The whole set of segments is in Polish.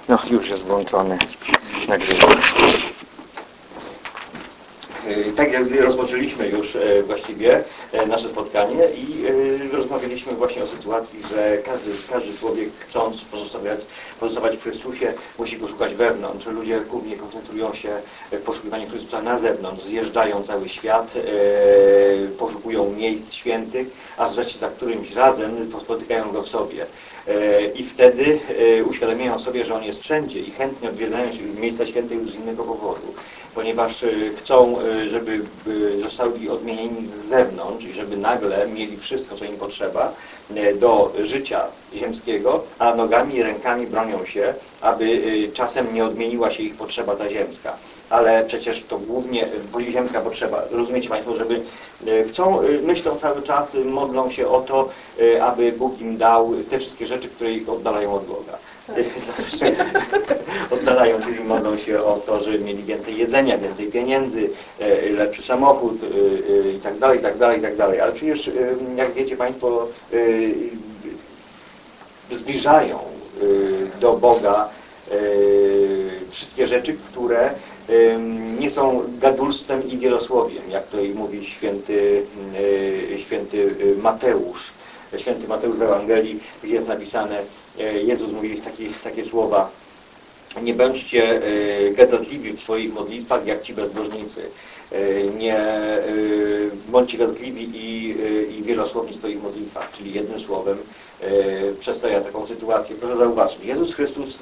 No, już jest włączony nagrywanie. Tak jak rozpoczęliśmy już właściwie nasze spotkanie i rozmawialiśmy właśnie o sytuacji, że każdy człowiek, chcąc pozostawać w Chrystusie, musi go szukać wewnątrz. Ludzie głównie koncentrują się w poszukiwaniu Chrystusa na zewnątrz, zjeżdżają cały świat, poszukują miejsc świętych, a wreszcie za którymś razem spotykają go w sobie. I wtedy uświadamiają sobie, że On jest wszędzie i chętnie odwiedzają miejsca święte już z innego powodu, ponieważ chcą, żeby zostali odmienieni z zewnątrz i żeby nagle mieli wszystko, co im potrzeba do życia ziemskiego, a nogami i rękami bronią się, aby czasem nie odmieniła się ich potrzeba ta ziemska. Ale przecież to głównie ziemska potrzeba. Rozumiecie Państwo, żeby myślą cały czas, modlą się o to, aby Bóg im dał te wszystkie rzeczy, które ich oddalają od Boga. Oddalają, czyli modlą się o to, żeby mieli więcej jedzenia, więcej pieniędzy, lepszy samochód i tak dalej, i tak dalej, i tak dalej. Ale przecież, jak wiecie Państwo, zbliżają do Boga wszystkie rzeczy, które nie są gadulstwem i wielosłowiem, jak to mówi święty Mateusz. Święty Mateusz w Ewangelii, gdzie jest napisane, Jezus mówi takie słowa: nie bądźcie gadatliwi w swoich modlitwach, jak ci bezbożnicy. Nie bądźcie gadatliwi i wielosłowni w swoich modlitwach, czyli jednym słowem przedstawia taką sytuację. Proszę zauważyć, Jezus Chrystus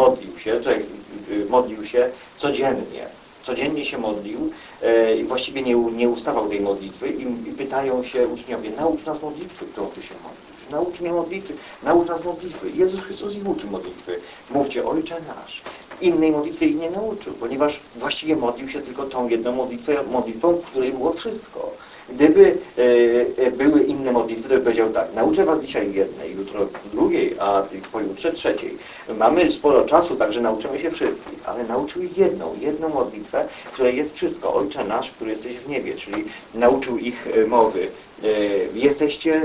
modlił się codziennie. Codziennie się modlił i właściwie nie ustawał tej modlitwy i pytają się uczniowie: naucz nas modlitwy, którą Ty się modlisz. Naucz mnie modlitwy, naucz nas modlitwy. Jezus Chrystus ich uczy modlitwy. Mówcie: Ojcze nasz. Innej modlitwy ich nie nauczył, ponieważ właściwie modlił się tylko tą jedną modlitwą, w której było wszystko. Gdyby były inne modlitwy, to by powiedział tak: nauczę was dzisiaj jednej, jutro drugiej, a pojutrze trzeciej. Mamy sporo czasu, także nauczymy się wszystkich, ale nauczył ich jedną modlitwę, w której jest wszystko. Ojcze nasz, który jesteś w niebie, czyli nauczył ich mowy. Jesteście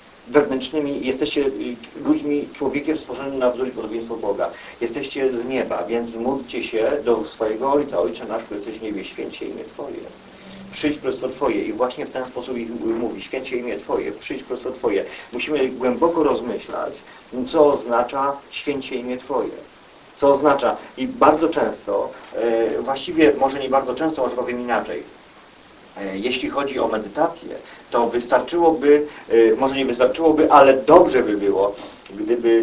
ludźmi, człowiekiem stworzonym na wzór i podobieństwo Boga. Jesteście z nieba, więc módlcie się do swojego Ojca. Ojcze nasz, który jesteś w niebie, święć się imię Twoje. Przyjdź królestwo Twoje. I właśnie w ten sposób ich mówi: święć się imię Twoje, przyjdź królestwo Twoje. Musimy głęboko rozmyślać, co oznacza święć się imię Twoje. Co oznacza, i bardzo często, właściwie może nie bardzo często, może powiem inaczej, jeśli chodzi o medytację, to może nie wystarczyłoby, ale dobrze by było, gdyby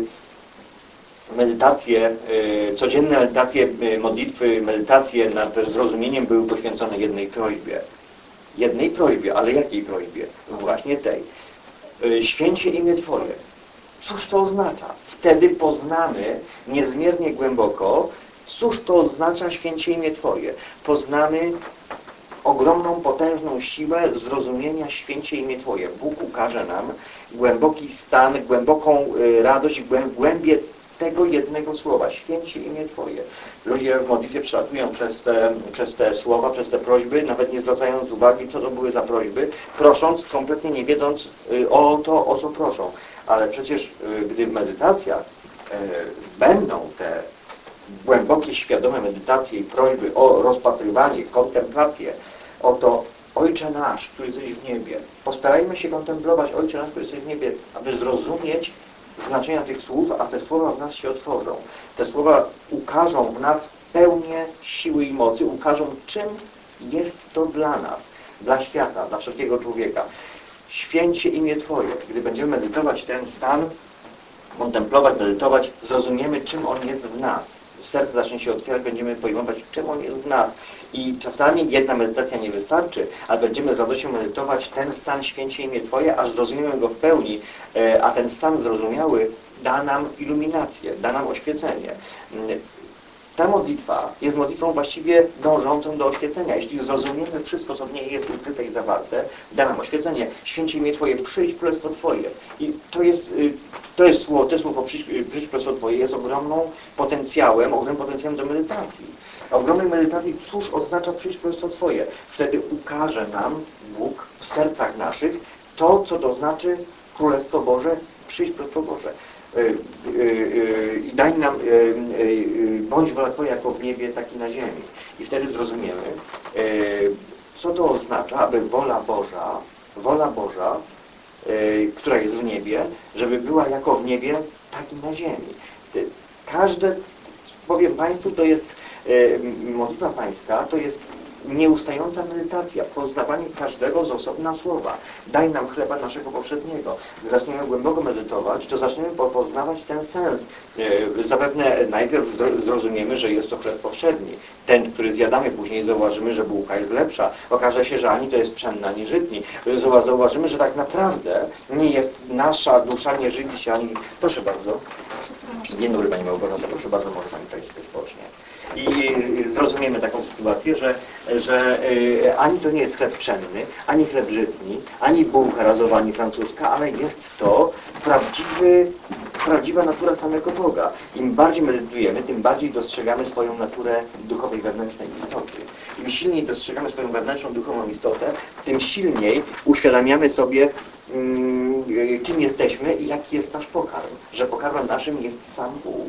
codzienne medytacje, modlitwy, medytacje nad zrozumieniem były poświęcone jednej prośbie. Jednej prośbie, ale jakiej prośbie? Właśnie tej. Święć się imię Twoje. Cóż to oznacza? Wtedy poznamy niezmiernie głęboko, cóż to oznacza święć się imię Twoje. Poznamy ogromną, potężną siłę zrozumienia święć się imię Twoje. Bóg ukaże nam głęboki stan, głęboką radość, głębię tego jednego słowa. Święć się imię Twoje. Ludzie w modlitwie przelatują przez te słowa, przez te prośby, nawet nie zwracając uwagi, co to były za prośby, prosząc, kompletnie nie wiedząc o to, o co proszą. Ale przecież gdy w medytacjach będą te głębokie, świadome medytacje i prośby o rozpatrywanie, kontemplację, oto: Ojcze nasz, który jesteś w niebie. Postarajmy się kontemplować Ojcze nasz, który jesteś w niebie, aby zrozumieć znaczenia tych słów, a te słowa w nas się otworzą. Te słowa ukażą w nas pełnię siły i mocy, ukażą, czym jest to dla nas, dla świata, dla wszelkiego człowieka. Święć się imię Twoje. Gdy będziemy medytować ten stan, kontemplować, medytować, zrozumiemy, czym on jest w nas. Serce zacznie się otwierać, będziemy pojmować, czym on jest w nas. I czasami jedna medytacja nie wystarczy, ale będziemy z radością medytować ten stan: święć się imię Twoje, aż zrozumiemy go w pełni, a ten stan zrozumiały da nam iluminację, da nam oświecenie. Ta modlitwa jest modlitwą właściwie dążącą do oświecenia. Jeśli zrozumiemy wszystko, co w niej jest ukryte i zawarte, da nam oświecenie. Święć imię Twoje, przyjdź królestwo Twoje. I to słowo przyjdź królestwo Twoje jest ogromnym potencjałem do medytacji. Ogromnej medytacji, cóż oznacza przyjdź królestwo Twoje. Wtedy ukaże nam Bóg w sercach naszych to, co to znaczy Królestwo Boże, przyjdź królestwo Boże. i daj nam, bądź wola Twoja jako w niebie, tak i na ziemi. I wtedy zrozumiemy, co to oznacza, aby wola Boża, która jest w niebie, żeby była jako w niebie, tak i na ziemi. Każde, powiem Państwu, to jest modlitwa pańska, to jest nieustająca medytacja, poznawanie każdego z osobna słowa. Daj nam chleba naszego powszedniego. Gdy zaczniemy głęboko medytować, to zaczniemy poznawać ten sens. Zapewne najpierw zrozumiemy, że jest to chleb powszedni. Ten, który zjadamy, później zauważymy, że bułka jest lepsza. Okaże się, że ani to jest pszenna, ani żytni. Zauważymy, że tak naprawdę nie jest nasza dusza, nie żywi się ani... Proszę bardzo. Dzień dobry Pani Małgorzato, proszę bardzo, może Pani tutaj sobie spocznie. I zrozumiemy taką sytuację, że ani to nie jest chleb pszenny, ani chleb żytni, ani bułka razowa, ani francuska, ale jest to prawdziwa natura samego Boga. Im bardziej medytujemy, tym bardziej dostrzegamy swoją naturę duchowej, wewnętrznej istoty. Im silniej dostrzegamy swoją wewnętrzną duchową istotę, tym silniej uświadamiamy sobie, kim jesteśmy i jaki jest nasz pokarm. Że pokarmem naszym jest sam Bóg.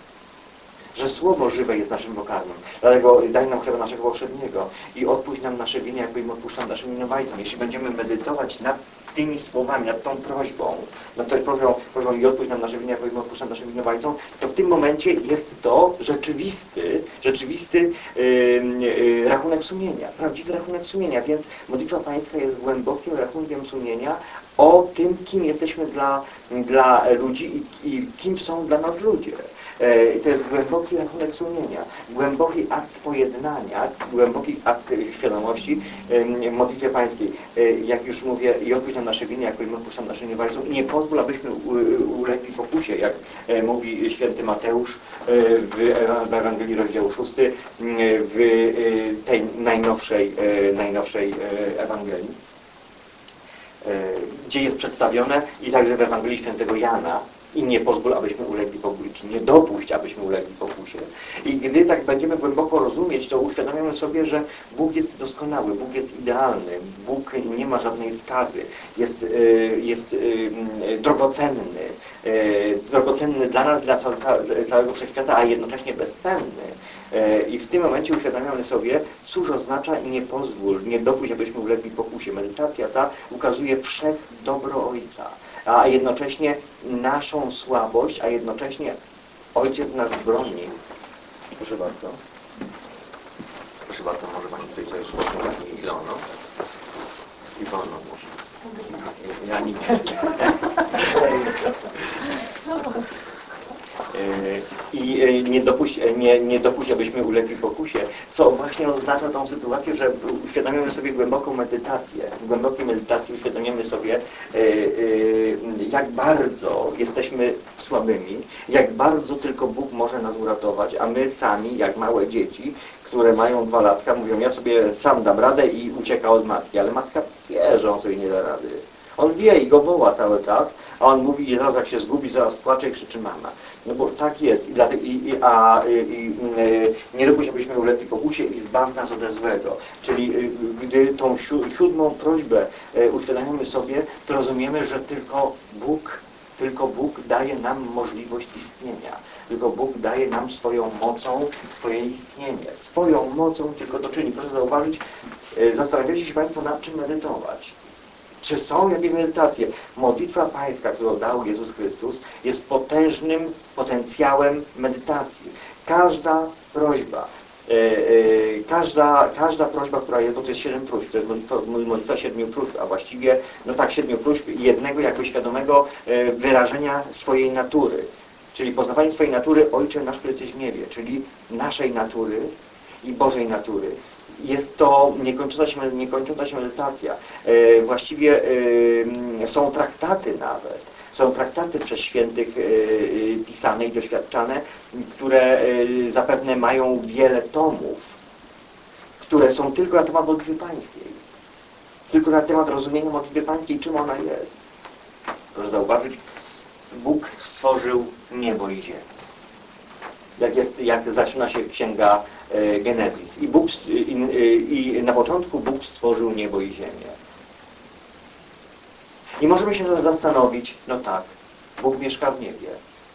Że Słowo żywe jest naszym pokarmem. Dlatego daj nam chleba naszego powszedniego i odpuść nam nasze winy, jakby im odpuszczam naszym winowajcom. Jeśli będziemy medytować nad tymi słowami, nad tą prośbą, nad tą prośbą i odpuść nam nasze winy, jakby im odpuszczam naszym winowajcom, to w tym momencie jest to rzeczywisty rachunek sumienia, prawdziwy rachunek sumienia. Więc modlitwa pańska jest głębokim rachunkiem sumienia o tym, kim jesteśmy dla ludzi i kim są dla nas ludzie. To jest głęboki rachunek sumienia, głęboki akt pojednania, głęboki akt świadomości w modlitwie pańskiej. Jak już mówię, i odpuść nam nasze winy, jak odpuszczam naszym winowajcom, i nie pozwól, abyśmy ulegli pokusie, jak mówi święty Mateusz w Ewangelii rozdziału 6, w tej najnowszej Ewangelii, gdzie jest przedstawione, i także w Ewangelii świętego Jana, i nie pozwól, abyśmy ulegli pokusie, czy nie dopuść, abyśmy ulegli pokusie. I gdy tak będziemy głęboko rozumieć, to uświadamiamy sobie, że Bóg jest doskonały, Bóg jest idealny, Bóg nie ma żadnej skazy, jest drogocenny dla nas, dla całego wszechświata, a jednocześnie bezcenny. I w tym momencie uświadamiamy sobie, cóż oznacza i nie pozwól, nie dopuść, abyśmy ulegli pokusie. Medytacja ta ukazuje wszech dobro Ojca, a jednocześnie naszą słabość, a jednocześnie Ojciec nas broni. Proszę bardzo. Proszę bardzo, może Pani tutaj sobie spokojnie Pani Ilono. Iwono może. Ja nie I nie dopuść, abyśmy ulegli pokusie, co właśnie oznacza tą sytuację, że uświadamiamy sobie głęboką medytację. W głębokiej medytacji uświadamiamy sobie, jak bardzo jesteśmy słabymi, jak bardzo tylko Bóg może nas uratować, a my sami, jak małe dzieci, które mają 2 latka, mówią, ja sobie sam dam radę i ucieka od matki, ale matka wie, że on sobie nie da rady. On wie i go woła cały czas, a on mówi, i zaraz jak się zgubi, zaraz płacze i krzyczy mama. No bo tak jest. Nie dopuść, abyśmy ulegli pokusie i zbaw nas ode złego. Czyli gdy tą 7. prośbę uświadamiamy sobie, to rozumiemy, że tylko Bóg daje nam możliwość istnienia. Tylko Bóg daje nam swoją mocą swoje istnienie. Swoją mocą tylko to czyni. Proszę zauważyć, zastanawiacie się Państwo, nad czym medytować. Czy są jakieś medytacje? Modlitwa pańska, którą dał Jezus Chrystus, jest potężnym potencjałem medytacji. Każda prośba, każda prośba, która jest, bo to jest 7 próśb, to jest modlitwa 7 próśb, a właściwie, no tak, 7 próśb i jednego jako świadomego wyrażenia swojej natury. Czyli poznawanie swojej natury, Ojcze nasz, który jesteś w niebie, czyli naszej natury i Bożej natury. Jest to niekończąca się medytacja. Właściwie są traktaty nawet. Są traktaty przez świętych pisane i doświadczane, które zapewne mają wiele tomów, które są tylko na temat modlitwy pańskiej. Tylko na temat rozumienia modlitwy pańskiej, czym ona jest. Proszę zauważyć, Bóg stworzył niebo i ziemię. Jak zaczyna się księga Genezis. I na początku Bóg stworzył niebo i ziemię. I możemy się zastanowić, no tak, Bóg mieszka w niebie.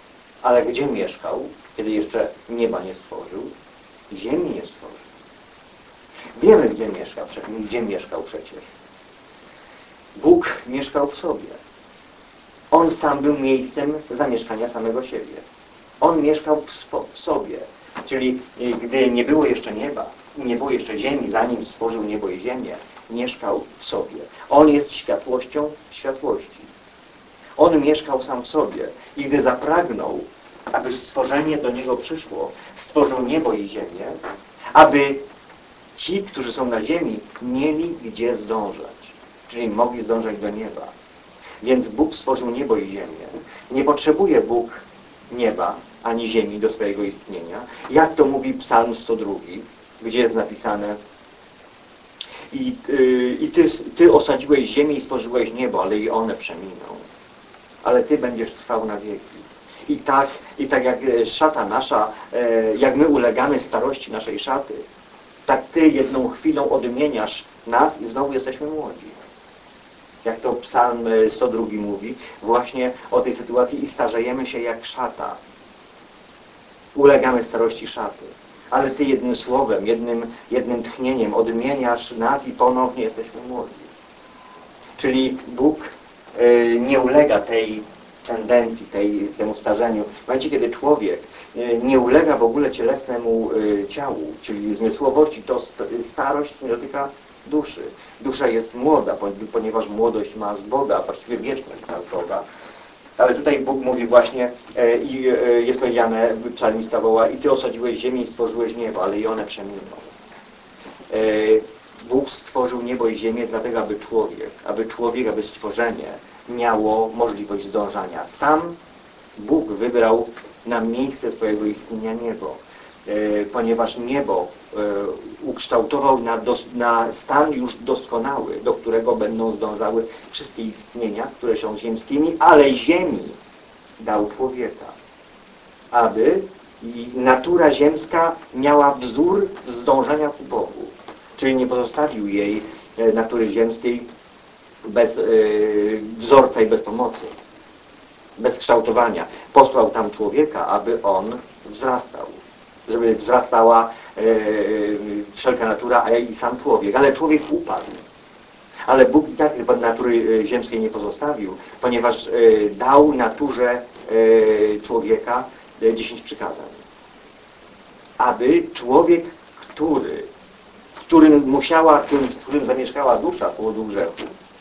Ale gdzie mieszkał, kiedy jeszcze nieba nie stworzył? Ziemi nie stworzył. Wiemy, gdzie mieszkał przecież. Bóg mieszkał w sobie. On sam był miejscem zamieszkania samego siebie. On mieszkał w sobie. Czyli gdy nie było jeszcze nieba, nie było jeszcze ziemi, zanim stworzył niebo i ziemię, mieszkał w sobie. On jest światłością światłości. On mieszkał sam w sobie i gdy zapragnął, aby stworzenie do Niego przyszło, stworzył niebo i ziemię, aby ci, którzy są na ziemi, mieli gdzie zdążać, czyli mogli zdążać do nieba. Więc Bóg stworzył niebo i ziemię. Nie potrzebuje Bóg nieba ani ziemi do swojego istnienia. Jak to mówi Psalm 102, gdzie jest napisane: Ty osadziłeś ziemię i stworzyłeś niebo, ale i one przeminą. Ale Ty będziesz trwał na wieki. I tak jak szata nasza, jak my ulegamy starości naszej szaty, tak Ty jedną chwilą odmieniasz nas i znowu jesteśmy młodzi. Jak to Psalm 102 mówi, właśnie o tej sytuacji: i starzejemy się jak szata. Ulegamy starości szaty. Ale Ty jednym słowem, jednym tchnieniem odmieniasz nas i ponownie jesteśmy młodzi. Czyli Bóg nie ulega tej tendencji, temu starzeniu. W momencie, kiedy człowiek nie ulega w ogóle cielesnemu ciału, czyli zmysłowości, to starość nie dotyka duszy. Dusza jest młoda, ponieważ młodość ma z Boga, a właściwie wieczność ma z Boga. Ale tutaj Bóg mówi właśnie, i jest powiedziane, psalmista woła: i Ty osadziłeś ziemię i stworzyłeś niebo, ale i one przeminą. Bóg stworzył niebo i ziemię dlatego, aby stworzenie miało możliwość zdążania. Sam Bóg wybrał na miejsce swojego istnienia niebo, ponieważ niebo ukształtował na stan już doskonały, do którego będą zdążały wszystkie istnienia, które są ziemskimi, ale ziemi dał człowieka, aby natura ziemska miała wzór zdążenia ku Bogu. Czyli nie pozostawił jej natury ziemskiej bez wzorca i bez pomocy, bez kształtowania. Posłał tam człowieka, aby on wzrastał, żeby wzrastała wszelka natura, a i sam człowiek. Ale człowiek upadł. Ale Bóg i tak natury ziemskiej nie pozostawił, ponieważ dał naturze człowieka 10 przykazań. Aby człowiek, w którym zamieszkała dusza z powodu grzechu,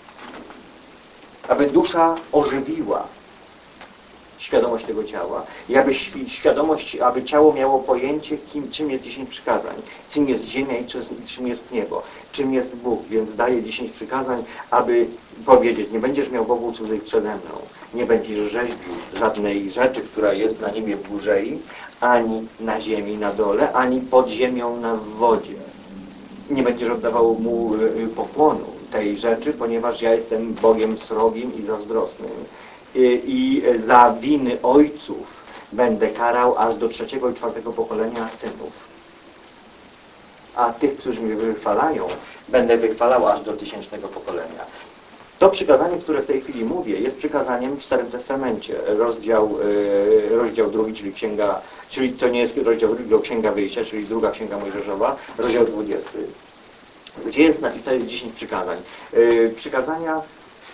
aby dusza ożywiła świadomość tego ciała i aby ciało miało pojęcie, czym jest 10 przykazań, czym jest ziemia i czym jest niebo, czym jest Bóg. Więc daje 10 przykazań, aby powiedzieć: nie będziesz miał bogów cudzych przede mną, nie będziesz rzeźbił żadnej rzeczy, która jest na niebie w górze, ani na ziemi na dole, ani pod ziemią w wodzie. Nie będziesz oddawał mu pokłonu tej rzeczy, ponieważ ja jestem Bogiem srogim i zazdrosnym. I za winy ojców będę karał aż do 3. i 4. pokolenia synów. A tych, którzy mnie wychwalają, będę wychwalał aż do 1000 pokolenia. To przykazanie, które w tej chwili mówię, jest przykazaniem w Starym Testamencie. Rozdział 2, czyli to nie jest rozdział 2, Księga Wyjścia, czyli 2 Księga Mojżeszowa, rozdział 20. Gdzie jest napisane 10 przykazań. Przykazania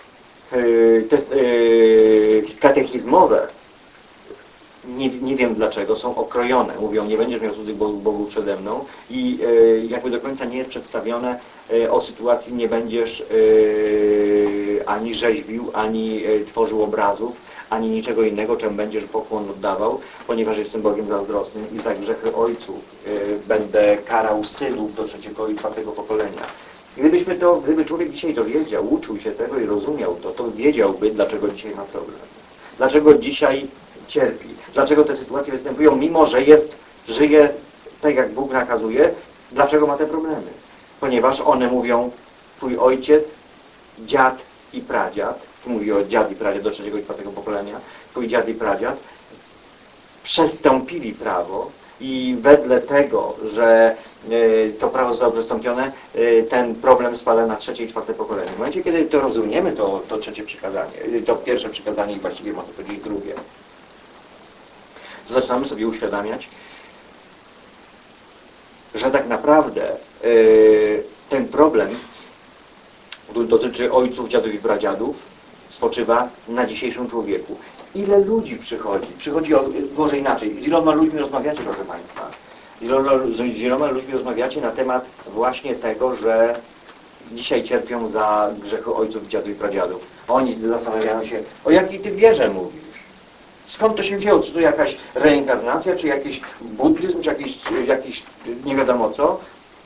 katechizmowe, nie wiem dlaczego, są okrojone. Mówią: nie będziesz miał cudzych bogów przede mną, i jakby do końca nie jest przedstawione o sytuacji: nie będziesz ani rzeźbił, ani tworzył obrazów, ani niczego innego, czemu będziesz pokłon oddawał, ponieważ jestem Bogiem zazdrosnym i za grzechy ojców będę karał synów do 3. i 4. pokolenia. Gdyby człowiek dzisiaj to wiedział, uczył się tego i rozumiał to wiedziałby, dlaczego dzisiaj ma problem. Dlaczego dzisiaj cierpi. Dlaczego te sytuacje występują, mimo że żyje tak, jak Bóg nakazuje. Dlaczego ma te problemy? Ponieważ one mówią: twój ojciec, dziad i pradziad, tu mówi o dziad i pradziad do 3. i 4. pokolenia, twój dziad i pradziad przestąpili prawo i wedle tego, że to prawo zostało przestąpione, ten problem spada na 3. i 4. pokolenie. W momencie, kiedy to rozumiemy, to 3. przykazanie, to pierwsze przykazanie i właściwie można powiedzieć drugie. zaczynamy sobie uświadamiać, że tak naprawdę ten problem, który dotyczy ojców, dziadów i pradziadów, spoczywa na dzisiejszym człowieku. Ile ludzi przychodzi? Może inaczej, z iloma ludźmi rozmawiacie, proszę Państwa? Z iloma ludźmi rozmawiacie na temat właśnie tego, że dzisiaj cierpią za grzechy ojców, dziadów i pradziadów. Oni zastanawiają się, o jakiej ty wierze mówisz? Skąd to się wzięło? Czy to jakaś reinkarnacja, czy jakiś buddyzm, czy jakiś nie wiadomo co?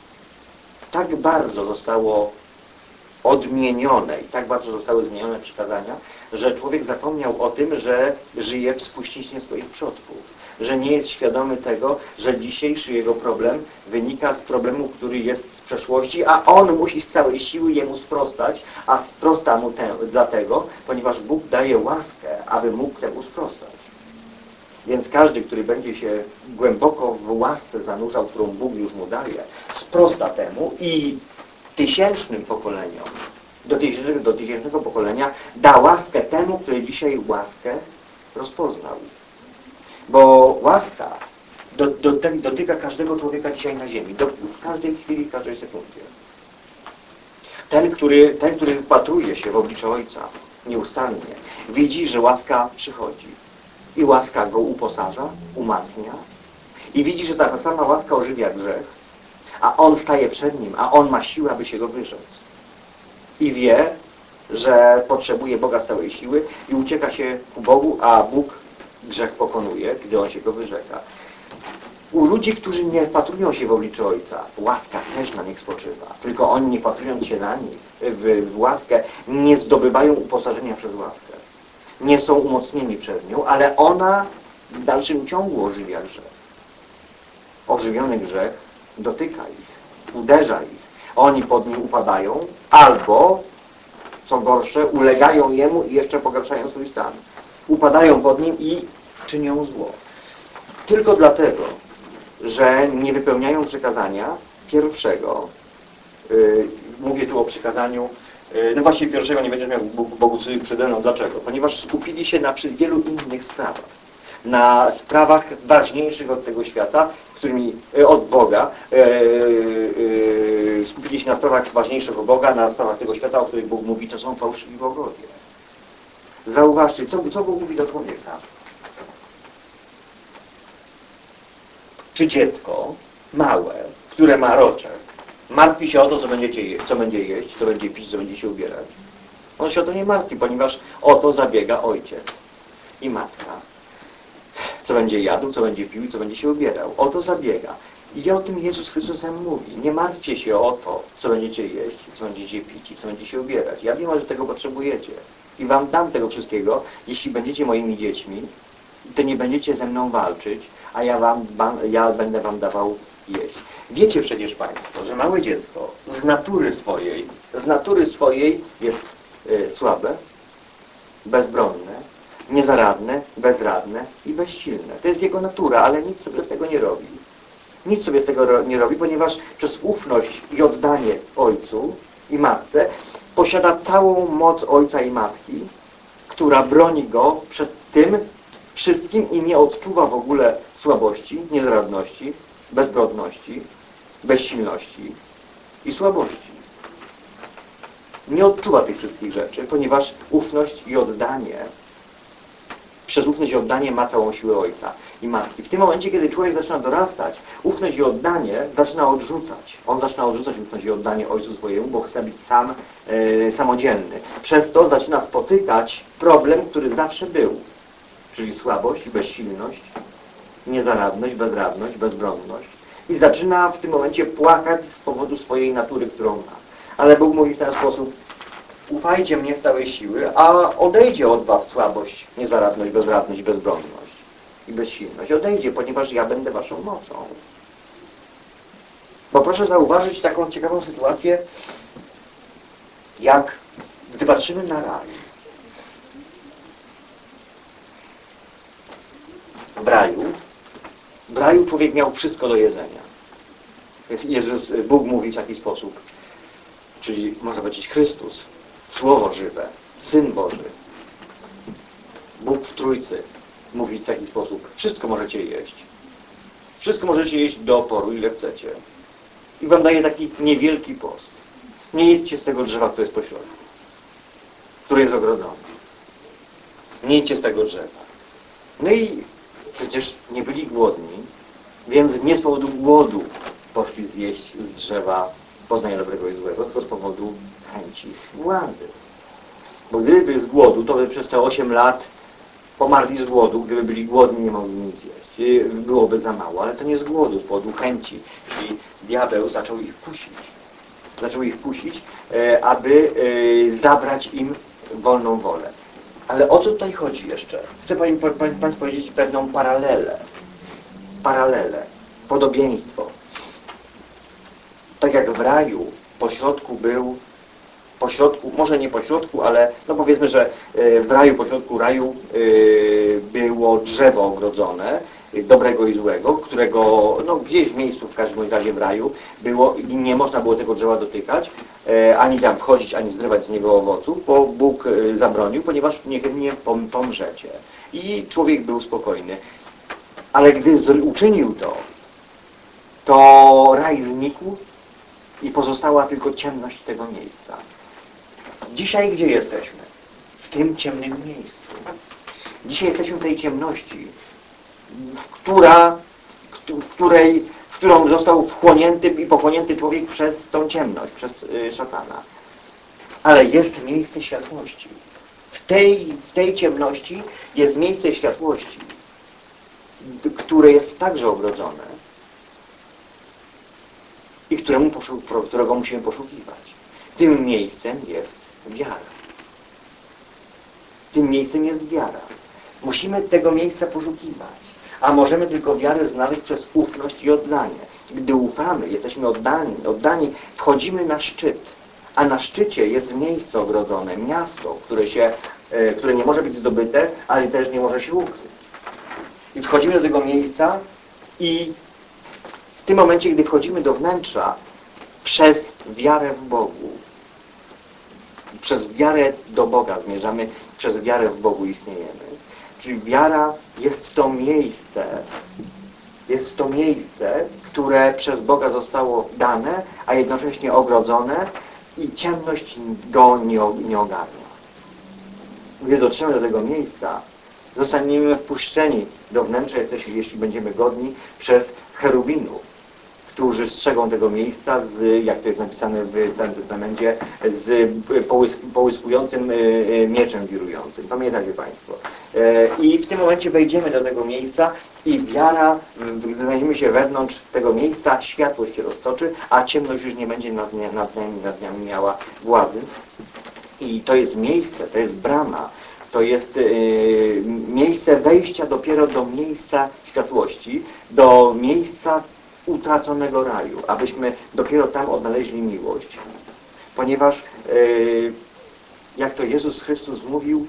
Tak bardzo zostało odmienione i tak bardzo zostały zmienione przykazania, że człowiek zapomniał o tym, że żyje w spuściźnie swoich przodków. Że nie jest świadomy tego, że dzisiejszy jego problem wynika z problemu, który jest z przeszłości, a on musi z całej siły jemu sprostać, a sprosta mu dlatego, ponieważ Bóg daje łaskę, aby mógł temu sprostać. Więc każdy, który będzie się głęboko w łasce zanurzał, którą Bóg już mu daje, sprosta temu i tysięcznym pokoleniom, do tysięcznego pokolenia da łaskę temu, który dzisiaj łaskę rozpoznał. Bo łaska dotyka każdego człowieka dzisiaj na ziemi, w każdej chwili, w każdej sekundzie. Ten, który wpatruje się w oblicze Ojca nieustannie, widzi, że łaska przychodzi. I łaska go uposaża, umacnia. I widzi, że ta sama łaska ożywia grzech, a on staje przed nim, a on ma siłę, aby się go wyrzec. I wie, że potrzebuje Boga z całej siły i ucieka się ku Bogu, a Bóg grzech pokonuje, gdy on się go wyrzeka. U ludzi, którzy nie wpatrują się w oblicze Ojca, łaska też na nich spoczywa. Tylko oni, nie wpatrując się na nich, w łaskę, nie zdobywają uposażenia przez łaskę. Nie są umocnieni przez nią, ale ona w dalszym ciągu ożywia grzech. Ożywiony grzech dotyka ich, uderza ich. Oni pod nim upadają, albo, co gorsze, ulegają jemu i jeszcze pogarszają swój stan. Upadają pod nim i czynią zło. Tylko dlatego, że nie wypełniają przykazania pierwszego. Mówię tu o przykazaniu, no właśnie pierwszego: nie będziesz miał Bogu przede mną. Dlaczego? Ponieważ skupili się na wielu innych sprawach. Na sprawach ważniejszych od tego świata, którymi od Boga. Skupili się na sprawach ważniejszych od Boga, na sprawach tego świata, o których Bóg mówi, to są fałszywi bogowie. Zauważcie, co Bóg mówi do człowieka. Czy dziecko małe, które ma roczek, martwi się o to, co będzie jeść, co będzie pić, co będzie się ubierać? On się o to nie martwi, ponieważ o to zabiega ojciec i matka. Co będzie jadł, co będzie pił i co będzie się ubierał. O to zabiega. I o tym Jezus Chrystus nam mówi. Nie martwcie się o to, co będziecie jeść, co będziecie pić i co będziecie się ubierać. Ja wiem, że tego potrzebujecie. I wam dam tego wszystkiego, jeśli będziecie moimi dziećmi, to nie będziecie ze mną walczyć, a ja będę wam dawał jeść. Wiecie przecież Państwo, że małe dziecko z natury swojej jest słabe, bezbronne, niezaradne, bezradne i bezsilne. To jest jego natura, ale nic sobie z tego nie robi. Nic sobie z tego nie robi, ponieważ przez ufność i oddanie ojcu i matce posiada całą moc ojca i matki, która broni go przed tym wszystkim i nie odczuwa w ogóle słabości, niezaradności, bezbrodności, bezsilności i słabości. Nie odczuwa tych wszystkich rzeczy, ponieważ ufność i oddanie, przez ufność i oddanie ma całą siłę ojca i matki. W tym momencie, kiedy człowiek zaczyna dorastać, ufność i oddanie zaczyna odrzucać. On zaczyna odrzucać ufność i oddanie ojcu swojemu, bo chce być samodzielny. Przez to zaczyna spotykać problem, który zawsze był, czyli słabość, bezsilność, niezaradność, bezradność, bezbronność. I zaczyna w tym momencie płakać z powodu swojej natury, którą ma. Ale Bóg mówi w ten sposób: ufajcie mnie z całej siły, a odejdzie od was słabość, niezaradność, bezradność, bezbronność i bezsilność. Odejdzie, ponieważ ja będę waszą mocą. Bo proszę zauważyć taką ciekawą sytuację, jak gdy patrzymy na raj. W raju człowiek miał wszystko do jedzenia. Bóg mówi w taki sposób, czyli można powiedzieć Chrystus, Słowo żywe, Syn Boży, Bóg w Trójcy, mówić w taki sposób. Wszystko możecie jeść. Wszystko możecie jeść do oporu, ile chcecie. I wam daje taki niewielki post. Nie jedźcie z tego drzewa, które jest po środku, które jest ogrodzone. Nie jedźcie z tego drzewa. No i przecież nie byli głodni, więc nie z powodu głodu poszli zjeść z drzewa poznania dobrego i złego, tylko z powodu chęci władzy. Bo gdyby z głodu, to by przez te 8 lat pomarli z głodu. Gdyby byli głodni, nie mogli nic jeść. Byłoby za mało, ale to nie z głodu, z powodu chęci. Czyli diabeł zaczął ich kusić. Zaczął ich kusić, aby zabrać im wolną wolę. Ale o co tutaj chodzi jeszcze? Chcę Państwu powiedzieć pewną paralelę, podobieństwo. Tak jak w raju, może nie po środku, ale no powiedzmy, że w raju, po środku raju było drzewo ogrodzone, dobrego i złego, którego no, gdzieś w miejscu, w każdym razie w raju było i nie można było tego drzewa dotykać, ani tam wchodzić, ani zrywać z niego owoców, bo Bóg zabronił, ponieważ niechętnie pomrzecie. I człowiek był spokojny. Ale gdy uczynił to raj znikł i pozostała tylko ciemność tego miejsca. Dzisiaj gdzie jesteśmy? W tym ciemnym miejscu. Dzisiaj jesteśmy w tej ciemności, w którą został wchłonięty i pochłonięty człowiek przez tą ciemność, przez szatana. Ale jest miejsce światłości. W tej ciemności jest miejsce światłości, które jest także ogrodzone i którego musimy poszukiwać. Tym miejscem jest wiara. Tym miejscem jest wiara. Musimy tego miejsca poszukiwać. A możemy tylko wiarę znaleźć przez ufność i oddanie. Gdy ufamy, jesteśmy oddani, wchodzimy na szczyt. A na szczycie jest miejsce ogrodzone, miasto, które nie może być zdobyte, ale też nie może się ukryć. I wchodzimy do tego miejsca i w tym momencie, gdy wchodzimy do wnętrza, przez wiarę w Bogu, przez wiarę do Boga zmierzamy, przez wiarę w Bogu istniejemy. Czyli wiara jest to miejsce, które przez Boga zostało dane, a jednocześnie ogrodzone i ciemność go nie ogarnia. Gdy dotrzemy do tego miejsca, zostaniemy wpuszczeni do wnętrza, jeśli będziemy godni, przez cherubinów, którzy strzegą tego miejsca, jak to jest napisane w Starym Testamencie, z połyskującym mieczem wirującym. Pamiętacie Państwo. I w tym momencie wejdziemy do tego miejsca i wiara, gdy znajdziemy się wewnątrz tego miejsca, światłość się roztoczy, a ciemność już nie będzie nad nami miała władzy. I to jest miejsce, to jest brama, to jest miejsce wejścia dopiero do miejsca światłości, do miejsca utraconego raju, abyśmy dopiero tam odnaleźli miłość. Ponieważ, jak to Jezus Chrystus mówił,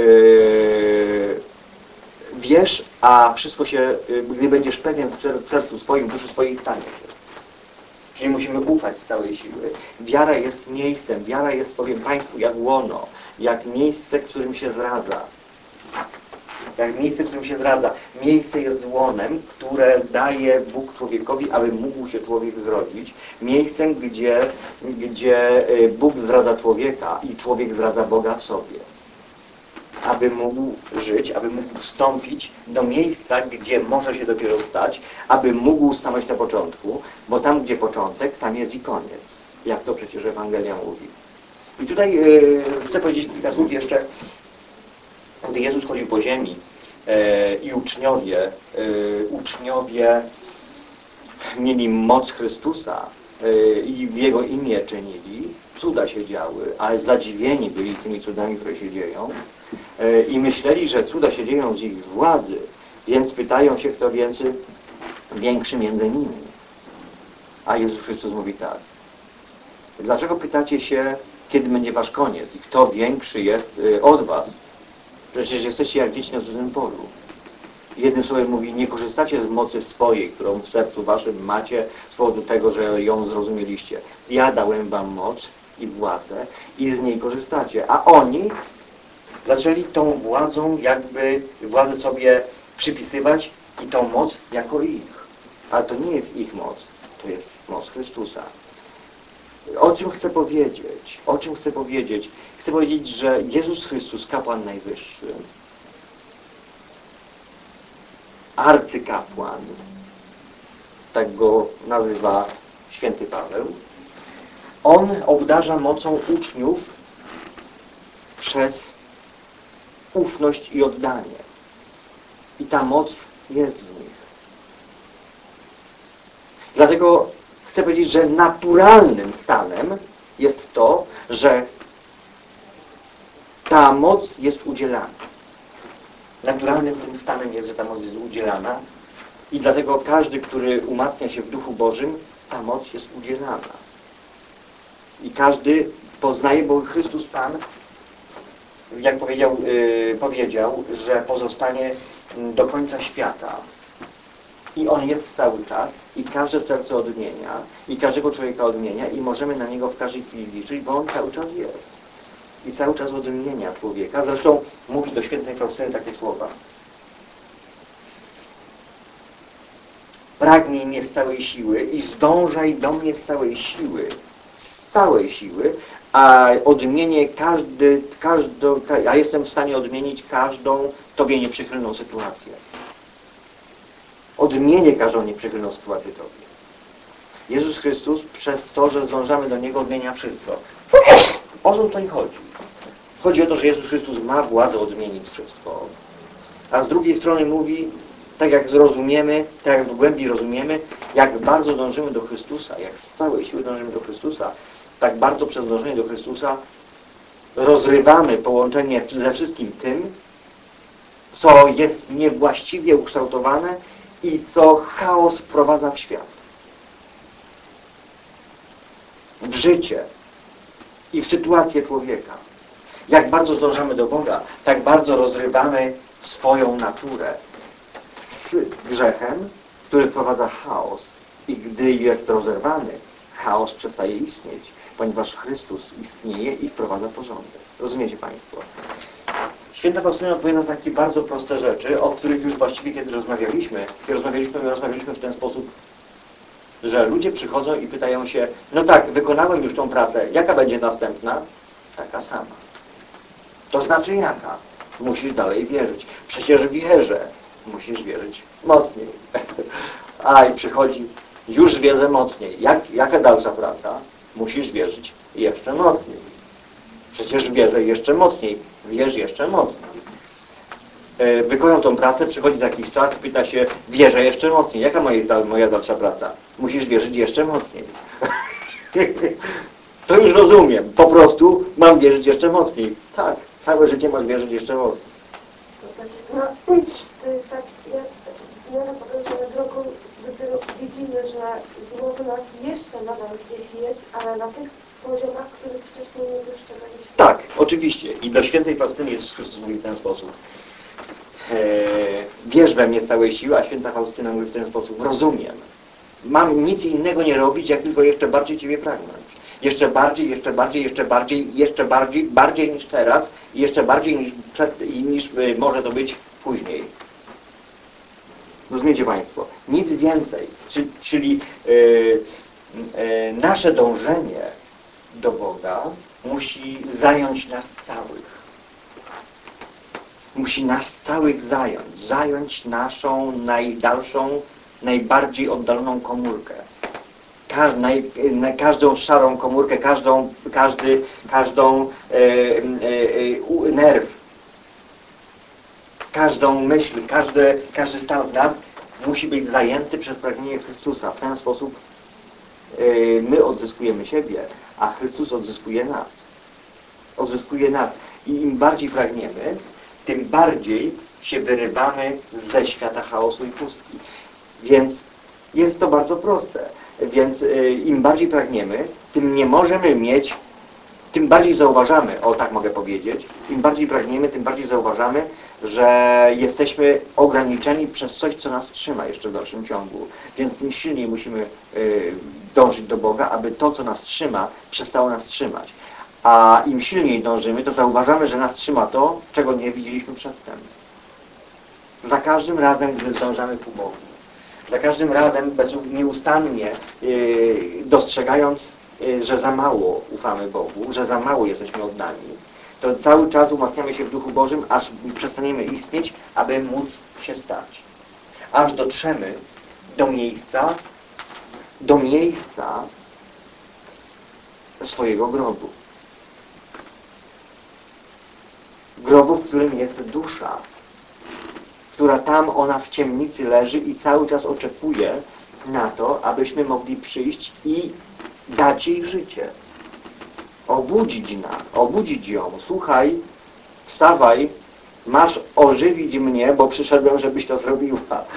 wiesz, a wszystko się, gdy będziesz pewien w sercu swoim, duszy swojej, stanie się. Czyli musimy ufać z całej siły. Wiara jest miejscem, wiara jest, powiem Państwu, jak łono, jak miejsce, w którym się zradza. Jak miejsce, w którym się zradza. Miejsce jest łonem, które daje Bóg człowiekowi, aby mógł się człowiek zrodzić. Miejscem, gdzie Bóg zdradza człowieka i człowiek zdradza Boga w sobie. Aby mógł żyć, aby mógł wstąpić do miejsca, gdzie może się dopiero stać, aby mógł stanąć na początku, bo tam, gdzie początek, tam jest i koniec. Jak to przecież Ewangelia mówi. I tutaj chcę powiedzieć kilka słów jeszcze. Gdy Jezus chodził po ziemi i uczniowie mieli moc Chrystusa i w Jego imię czynili, cuda się działy, ale zadziwieni byli tymi cudami, które się dzieją i myśleli, że cuda się dzieją z ich władzy, więc pytają się, kto większy między nimi. A Jezus Chrystus mówi tak. Dlaczego pytacie się, kiedy będzie wasz koniec i kto większy jest od was? Przecież jesteście jak dzieci na cudzym polu. Jednym słowem mówi, nie korzystacie z mocy swojej, którą w sercu waszym macie z powodu tego, że ją zrozumieliście. Ja dałem wam moc i władzę i z niej korzystacie. A oni Zaczęli tą władzę sobie przypisywać i tą moc jako ich. Ale to nie jest ich moc, to jest moc Chrystusa. O czym chcę powiedzieć? O czym chcę powiedzieć? Chcę powiedzieć, że Jezus Chrystus, kapłan najwyższy, arcykapłan, tak go nazywa święty Paweł, on obdarza mocą uczniów przez ufność i oddanie. I ta moc jest w nich. Dlatego chcę powiedzieć, że naturalnym stanem jest to, że ta moc jest udzielana. Naturalnym tym stanem jest, że ta moc jest udzielana i dlatego każdy, który umacnia się w Duchu Bożym, ta moc jest udzielana. I każdy poznaje, bo Chrystus Pan, jak powiedział, że pozostanie do końca świata. I On jest cały czas i każde serce odmienia i każdego człowieka odmienia i możemy na Niego w każdej chwili liczyć, bo On cały czas jest. I cały czas odmienia człowieka. Zresztą mówi do świętej Faustyny takie słowa. Pragnij mnie z całej siły i zdążaj do mnie z całej siły, a odmienię a jestem w stanie odmienić każdą Tobie nieprzychylną sytuację. Odmienię każdą nieprzychylną sytuację Tobie. Jezus Chrystus przez to, że zdążamy do Niego, odmienia wszystko. O co tutaj chodzi? Chodzi o to, że Jezus Chrystus ma władzę odmienić wszystko. A z drugiej strony mówi, tak jak zrozumiemy, tak jak w głębi rozumiemy, jak bardzo dążymy do Chrystusa, jak z całej siły dążymy do Chrystusa, tak bardzo przez dążenie do Chrystusa rozrywamy połączenie ze wszystkim tym, co jest niewłaściwie ukształtowane i co chaos wprowadza w świat. W życie i w sytuację człowieka. Jak bardzo zdążamy do Boga, tak bardzo rozrywamy swoją naturę z grzechem, który wprowadza chaos. I gdy jest rozerwany, chaos przestaje istnieć, ponieważ Chrystus istnieje i wprowadza porządek. Rozumiecie Państwo? Święta Faustyna odpowie na takie bardzo proste rzeczy, o których już właściwie kiedy rozmawialiśmy w ten sposób, że ludzie przychodzą i pytają się, no tak, wykonałem już tą pracę, jaka będzie następna? Taka sama. To znaczy jaka? Musisz dalej wierzyć. Przecież wierzę. Musisz wierzyć mocniej. A i przychodzi, już wierzę mocniej. Jaka dalsza praca? Musisz wierzyć jeszcze mocniej. Przecież wierzę jeszcze mocniej. Wierz jeszcze mocniej. Wykonał tą pracę, przychodzi za jakiś czas, pyta się, wierzę jeszcze mocniej. Jaka moja dalsza praca? Musisz wierzyć jeszcze mocniej. To już rozumiem. Po prostu mam wierzyć jeszcze mocniej. Tak, całe życie masz wierzyć jeszcze mocniej. No, to jest tak, jak zmiana pokazuje drogą, dopiero widzimy, że zło w nas jeszcze nadal gdzieś jest, ale na tych poziomach, których wcześniej nie dostrzegaliśmy. Tak, oczywiście. I do świętej Faustyny Jezus Chrystus mówi w ten sposób. Wierz we mnie z całej siły, a święta Faustyna mówi w ten sposób. Rozumiem. Mam nic innego nie robić, jak tylko jeszcze bardziej Ciebie pragnąć. Jeszcze bardziej, jeszcze bardziej, jeszcze bardziej, jeszcze bardziej, bardziej niż teraz i jeszcze bardziej niż może to być później. Rozumiecie Państwo? Nic więcej. Czyli nasze dążenie do Boga musi zająć nas całych. Musi nas całych zająć naszą najdalszą, najbardziej oddaloną komórkę. Każdą szarą komórkę, każdą nerw, każdą myśl, każdy stan w nas musi być zajęty przez pragnienie Chrystusa. W ten sposób my odzyskujemy siebie, a Chrystus odzyskuje nas. Odzyskuje nas. I im bardziej pragniemy, tym bardziej się wyrywamy ze świata chaosu i pustki. Więc jest to bardzo proste. Więc im bardziej pragniemy, tym nie możemy mieć, tym bardziej zauważamy, o tak mogę powiedzieć, im bardziej pragniemy, tym bardziej zauważamy, że jesteśmy ograniczeni przez coś, co nas trzyma jeszcze w dalszym ciągu. Więc tym silniej musimy dążyć do Boga, aby to, co nas trzyma, przestało nas trzymać. A im silniej dążymy, to zauważamy, że nas trzyma to, czego nie widzieliśmy przedtem. Za każdym razem, gdy zdążamy ku Bogu. Za każdym razem nieustannie dostrzegając, że za mało ufamy Bogu, że za mało jesteśmy oddani, to cały czas umacniamy się w Duchu Bożym, aż przestaniemy istnieć, aby móc się stać. Aż dotrzemy do miejsca swojego grobu. Grobu, w którym jest dusza, która tam ona w ciemnicy leży i cały czas oczekuje na to, abyśmy mogli przyjść i dać jej życie. Obudzić ją. Słuchaj, wstawaj, masz ożywić mnie, bo przyszedłem, żebyś to zrobiła.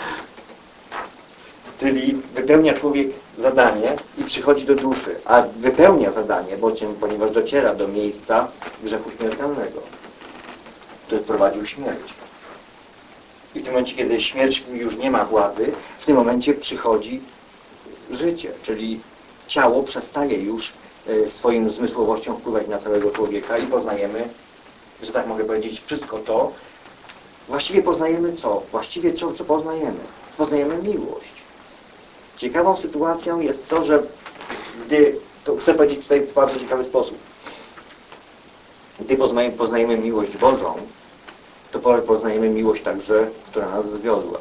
Czyli wypełnia człowiek zadanie i przychodzi do duszy, a wypełnia zadanie, ponieważ dociera do miejsca grzechu śmiertelnego, który prowadził śmierć. I w tym momencie, kiedy śmierć już nie ma władzy, w tym momencie przychodzi życie, czyli ciało przestaje już swoim zmysłowością wpływać na całego człowieka i poznajemy, że tak mogę powiedzieć, wszystko to. Właściwie poznajemy co? Właściwie co poznajemy? Poznajemy miłość. Ciekawą sytuacją jest to, że to chcę powiedzieć tutaj w bardzo ciekawy sposób, gdy poznajemy miłość Bożą, to poznajemy miłość także, która nas zwiodła.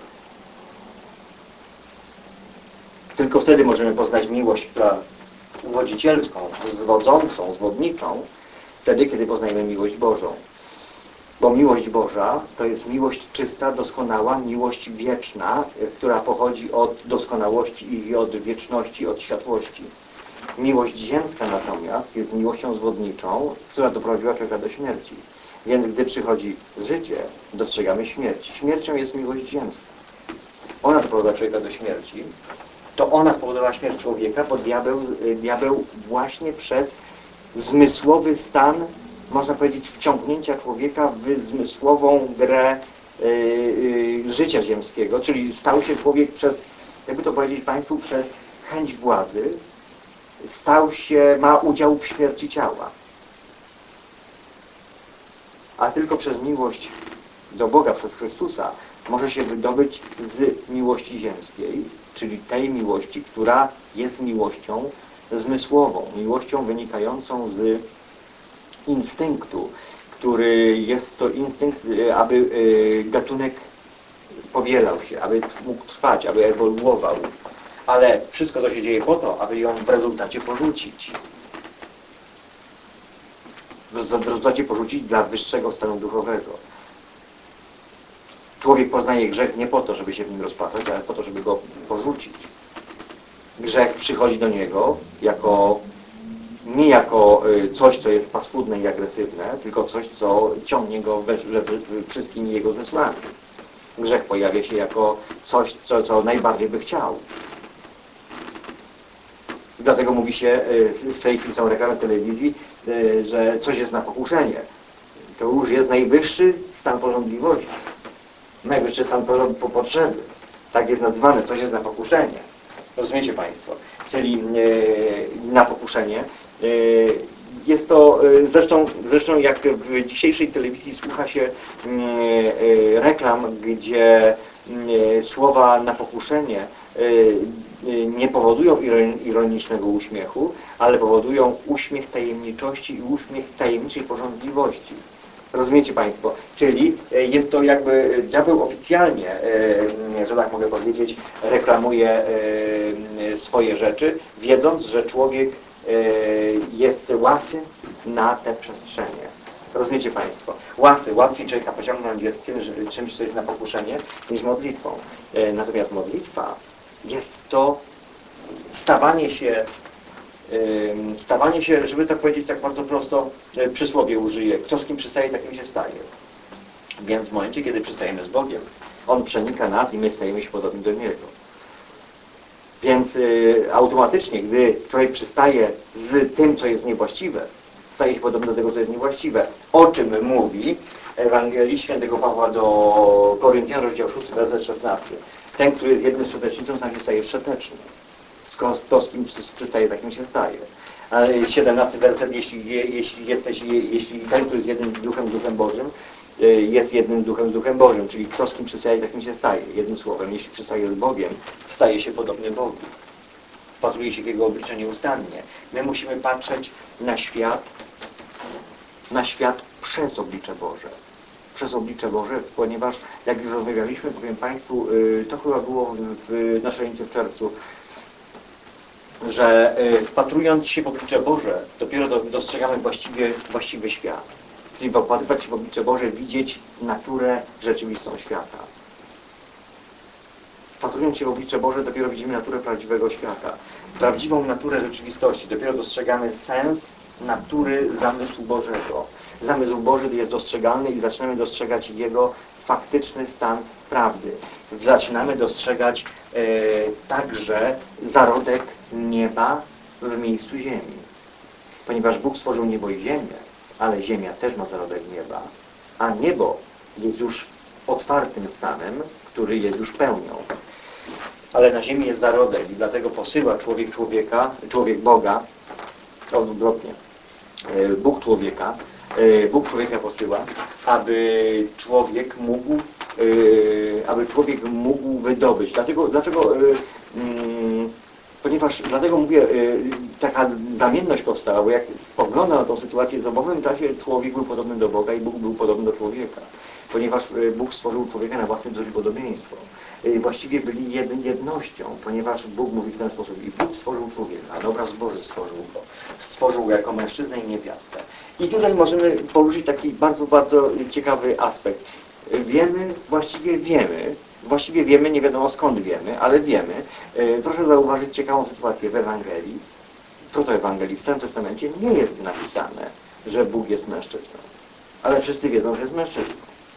Tylko wtedy możemy poznać miłość uwodzicielską, zwodzącą, zwodniczą, wtedy, kiedy poznajemy miłość Bożą. Bo miłość Boża to jest miłość czysta, doskonała, miłość wieczna, która pochodzi od doskonałości i od wieczności, od światłości. Miłość ziemska natomiast jest miłością zwodniczą, która doprowadziła człowieka do śmierci. Więc gdy przychodzi życie, dostrzegamy śmierć. Śmiercią jest miłość ziemska. Ona doprowadziła człowieka do śmierci. To ona spowodowała śmierć człowieka, bo diabeł właśnie przez zmysłowy stan, można powiedzieć, wciągnięcia człowieka w zmysłową grę życia ziemskiego, czyli stał się człowiek przez, jakby to powiedzieć Państwu, przez chęć władzy, ma udział w śmierci ciała. A tylko przez miłość do Boga, przez Chrystusa, może się wydobyć z miłości ziemskiej, czyli tej miłości, która jest miłością zmysłową, miłością wynikającą z instynktu, który jest to instynkt, aby gatunek powielał się, aby mógł trwać, aby ewoluował. Ale wszystko to się dzieje po to, aby ją w rezultacie porzucić. W rezultacie porzucić dla wyższego stanu duchowego. Człowiek poznaje grzech nie po to, żeby się w nim rozpaczać, ale po to, żeby go porzucić. Grzech przychodzi do niego nie jako coś, co jest paskudne i agresywne, tylko coś, co ciągnie go wszystkimi jego zmysłami. Grzech pojawia się jako coś, co najbardziej by chciał. Dlatego mówi się, w tej chwili są reklamy w telewizji, że coś jest na pokuszenie. To już jest najwyższy stan pożądliwości. Najwyższy stan potrzeby. Tak jest nazywane, coś jest na pokuszenie. Rozumiecie Państwo? Czyli na pokuszenie. Jest to, zresztą jak w dzisiejszej telewizji słucha się reklam, gdzie słowa na pokuszenie nie powodują ironicznego uśmiechu, ale powodują uśmiech tajemniczości i uśmiech tajemniczej pożądliwości. Rozumiecie Państwo? Czyli jest to jakby diabeł oficjalnie, że tak mogę powiedzieć, reklamuje swoje rzeczy, wiedząc, że człowiek jest łasy na te przestrzenie. Rozumiecie Państwo? Łatwiej człowieka pociągnąć jest czymś, co jest na pokuszenie, niż modlitwą. Natomiast modlitwa jest to stawanie się, żeby tak powiedzieć tak bardzo prosto, przysłowie użyję, kto z kim przystaje, takim się staje. Więc w momencie, kiedy przystajemy z Bogiem, On przenika nas i my stajemy się podobni do Niego. Więc automatycznie, gdy człowiek przystaje z tym, co jest niewłaściwe, staje się podobny do tego, co jest niewłaściwe. O czym mówi Ewangelii Świętego Pawła do Koryntian, rozdział 6, werset 16. Ten, który jest jednym z wszetecznicą, sam się staje wszeteczny. To, z kim przystaje, takim się staje. Ale 17 werset, jeśli ten, który jest jednym duchem Bożym, jest jednym duchem z duchem Bożym, czyli kto z kim przystaje, takim się staje. Jednym słowem, jeśli przystaje z Bogiem, staje się podobny Bogu. Wpatruje się w Jego oblicze nieustannie. My musimy patrzeć na świat przez oblicze Boże. Przez oblicze Boże, ponieważ, jak już rozmawialiśmy, powiem Państwu, to chyba było na szalnicy w czerwcu, że wpatrując się w oblicze Boże, dopiero dostrzegamy właściwy świat. Czyli wpatrywać się w oblicze Boże, widzieć naturę rzeczywistą świata. Wpatrując się w oblicze Boże, dopiero widzimy naturę prawdziwego świata. Prawdziwą naturę rzeczywistości. Dopiero dostrzegamy sens natury zamysłu Bożego. Zamysł Boży jest dostrzegalny i zaczynamy dostrzegać Jego faktyczny stan prawdy. Zaczynamy dostrzegać także zarodek nieba w miejscu ziemi. Ponieważ Bóg stworzył niebo i ziemię, ale ziemia też ma zarodek nieba, a niebo jest już otwartym stanem, który jest już pełnią. Ale na ziemi jest zarodek i dlatego posyła człowiek Boga, odwrotnie, Bóg człowieka posyła, aby człowiek mógł wydobyć. Dlatego mówię, taka zamienność powstała, bo jak spoglądam na tą sytuację, to w owym czasie człowiek był podobny do Boga i Bóg był podobny do człowieka. Ponieważ Bóg stworzył człowieka na własny wzór i podobieństwo. Właściwie byli jednością, ponieważ Bóg mówi w ten sposób. I Bóg stworzył człowieka, na obraz Boży stworzył go. Stworzył go jako mężczyznę i niewiastę. I tutaj możemy poruszyć taki bardzo, bardzo ciekawy aspekt. Właściwie wiemy, nie wiadomo skąd wiemy, ale wiemy. Proszę zauważyć ciekawą sytuację w Ewangelii. Protoewangelii w Starym Testamencie nie jest napisane, że Bóg jest mężczyzną. Ale wszyscy wiedzą, że jest mężczyzną.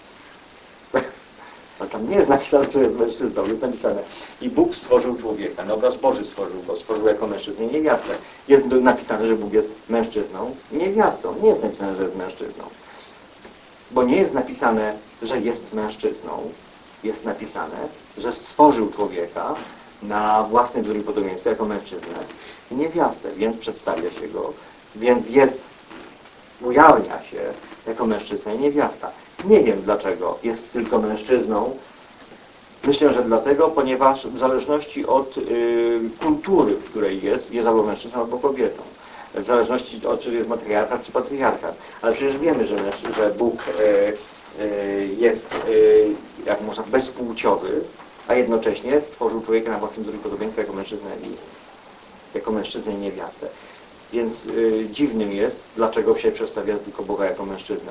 Ale tam nie jest napisane, że jest mężczyzną, jest napisane i Bóg stworzył człowieka, na obraz Boży stworzył go, stworzył jako mężczyznę i niewiastę. Jest napisane, że Bóg jest mężczyzną i niewiastą. Nie jest napisane, że jest mężczyzną. Bo nie jest napisane, że jest mężczyzną. Jest napisane, że stworzył człowieka na własny wzór i podobieństwo jako mężczyznę i niewiastę, więc przedstawia się go, więc ujawnia się jako mężczyzna i niewiasta. Nie wiem dlaczego jest tylko mężczyzną. Myślę, że dlatego, ponieważ w zależności od kultury, w której jest albo mężczyzną, albo kobietą. W zależności od czy jest matriarchat, czy patriarchat. Ale przecież wiemy, że Bóg jest, jak można, bezpłciowy, a jednocześnie stworzył człowieka na własnym wzór i podobieństwo jako mężczyznę i niewiastę. Więc dziwnym jest, dlaczego się przedstawia tylko Boga jako mężczyznę.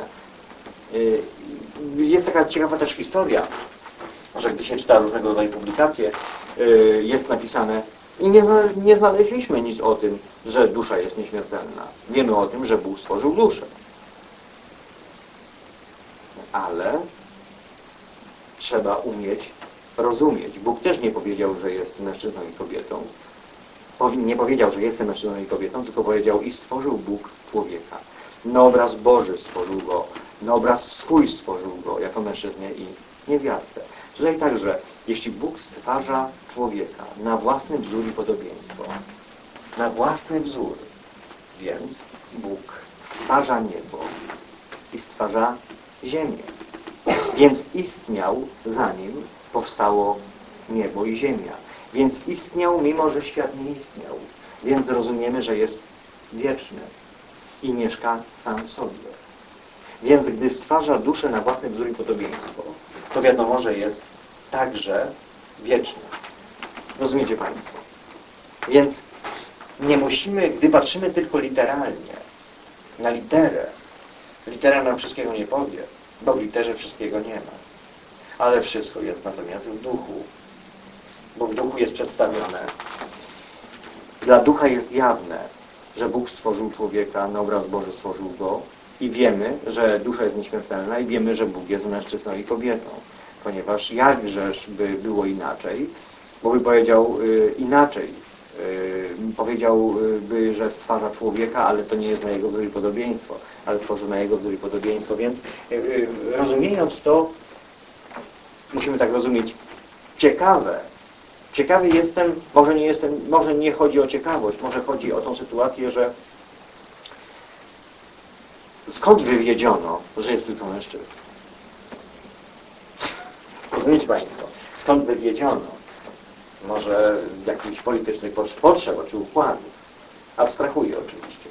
Jest taka ciekawa też historia, że gdy się czyta różnego rodzaju publikacje, jest napisane i nie znaleźliśmy nic o tym, że dusza jest nieśmiertelna. Wiemy o tym, że Bóg stworzył duszę. Ale trzeba umieć rozumieć. Bóg też nie powiedział, że jest mężczyzną i kobietą. Nie powiedział, że jestem mężczyzną i kobietą, tylko powiedział i stworzył Bóg człowieka. Na obraz Boży stworzył go, na obraz swój stworzył go jako mężczyznę i niewiastę. Tutaj także, jeśli Bóg stwarza człowieka na własny wzór i podobieństwo, na własny wzór, więc Bóg stwarza niebo i stwarza ziemię. Więc istniał, zanim powstało niebo i ziemia. Więc istniał, mimo że świat nie istniał. Więc rozumiemy, że jest wieczny i mieszka sam w sobie. Więc gdy stwarza duszę na własny wzór i podobieństwo, to wiadomo, że jest także wieczny. Rozumiecie Państwo? Więc nie musimy, gdy patrzymy tylko literalnie na literę, litera nam wszystkiego nie powie, bo w literze wszystkiego nie ma. Ale wszystko jest natomiast w duchu. Bo w duchu jest przedstawione. Dla ducha jest jawne, że Bóg stworzył człowieka, na obraz Boży stworzył go i wiemy, że dusza jest nieśmiertelna i wiemy, że Bóg jest mężczyzną i kobietą. Ponieważ jakżeż by było inaczej, bo by powiedział inaczej. Powiedziałby, że stwarza człowieka, ale to nie jest na jego wzór i podobieństwo, ale stworzył na jego wzór i podobieństwo. Więc rozumiejąc to, musimy tak rozumieć, ciekawy jestem, może nie chodzi o ciekawość, może chodzi o tą sytuację, że Skąd wywiedziono, że jest tylko mężczyzna? Rozumiecie Państwo? Skąd wywiedziono? Może z jakichś politycznych potrzeb czy układów. Abstrahuję oczywiście.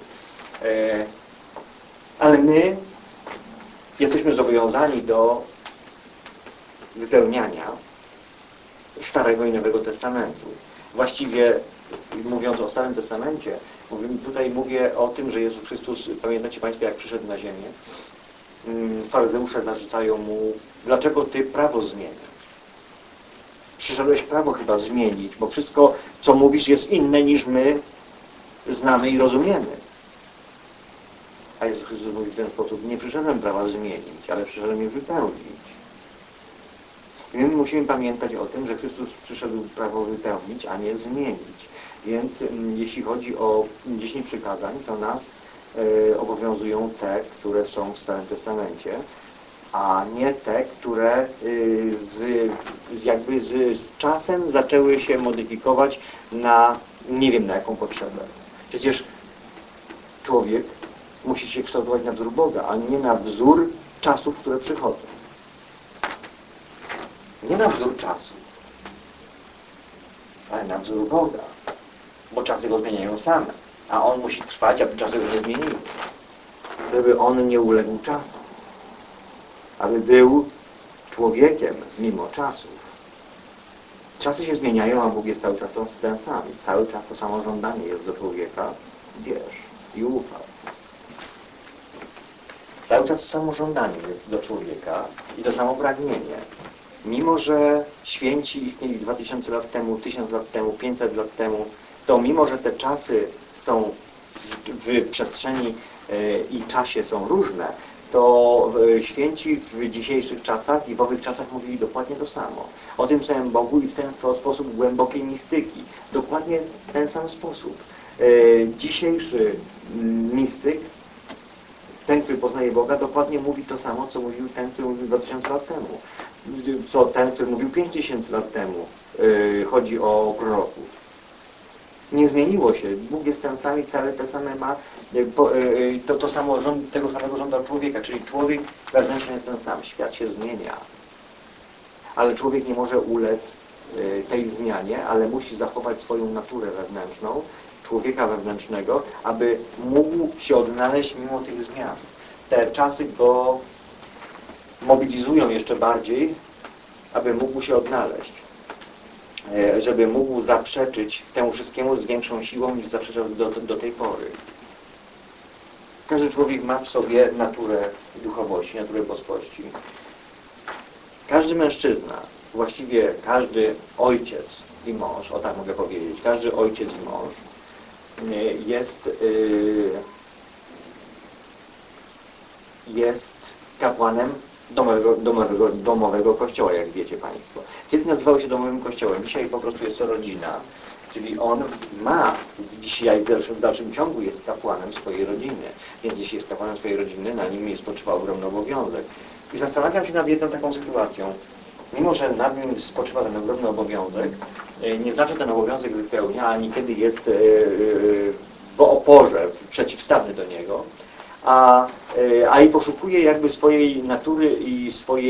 Ale my jesteśmy zobowiązani do wypełniania Starego i Nowego Testamentu. Właściwie mówiąc o Starym Testamencie, tutaj mówię o tym, że Jezus Chrystus, pamiętacie Państwo, jak przyszedł na ziemię? Faryzeusze zarzucają mu, dlaczego Ty prawo zmieniasz? Przyszedłeś prawo chyba zmienić, bo wszystko, co mówisz, jest inne niż my znamy i rozumiemy. A Jezus Chrystus mówi w ten sposób, nie przyszedłem prawa zmienić, ale przyszedłem je wypełnić. I my musimy pamiętać o tym, że Chrystus przyszedł prawo wypełnić, a nie zmienić. Więc jeśli chodzi o 10 przykazań, to nas obowiązują te, które są w Starym Testamencie, a nie te, które z czasem zaczęły się modyfikować na nie wiem na jaką potrzebę. Przecież człowiek musi się kształtować na wzór Boga, a nie na wzór czasów, które przychodzą. Nie na wzór czasu, ale na wzór Boga, bo czasy go zmieniają same, a On musi trwać, aby czasy go nie zmieniły. Żeby On nie uległ czasu, aby był człowiekiem mimo czasów. Czasy się zmieniają, a Bóg jest cały czas ten sam. Cały czas to samo żądanie jest do człowieka. Wierz i ufaj. Cały czas to samo żądanie jest do człowieka i to samo pragnienie. Mimo że święci istnieli 2000 lat temu, 1000 lat temu, 500 lat temu, to mimo że te czasy są w przestrzeni i czasie są różne, to święci w dzisiejszych czasach i w owych czasach mówili dokładnie to samo. O tym samym Bogu i w ten sposób głębokiej mistyki. Dokładnie w ten sam sposób. Dzisiejszy mistyk, ten, który poznaje Boga, dokładnie mówi to samo, co mówił ten, który mówił 2000 lat temu. Co ten, który mówił 5000 lat temu. Chodzi o proroków. Nie zmieniło się. Bóg jest ten sam i wcale te same ma to samo tego samego żąda od człowieka, czyli człowiek wewnętrznie jest ten sam. Świat się zmienia. Ale człowiek nie może ulec tej zmianie, ale musi zachować swoją naturę wewnętrzną, człowieka wewnętrznego, aby mógł się odnaleźć mimo tych zmian. Te czasy go mobilizują jeszcze bardziej, aby mógł się odnaleźć. Żeby mógł zaprzeczyć temu wszystkiemu z większą siłą niż zaprzeczał do tej pory. Każdy człowiek ma w sobie naturę duchowości, naturę boskości. Każdy mężczyzna, właściwie każdy ojciec i mąż, o tak mogę powiedzieć, każdy ojciec i mąż jest kapłanem domowego kościoła, jak wiecie Państwo. Kiedyś nazywało się domowym kościołem, dzisiaj po prostu jest to rodzina, czyli on ma dzisiaj w dalszym ciągu jest kapłanem swojej rodziny, więc jeśli jest kapłanem swojej rodziny, na nim spoczywa ogromny obowiązek. I zastanawiam się nad jedną taką sytuacją. Mimo że nad nim spoczywa ten ogromny obowiązek, nie zawsze ten obowiązek wypełnia, ani kiedy jest w oporze, przeciwstawny do niego, a i poszukuje jakby swojej natury i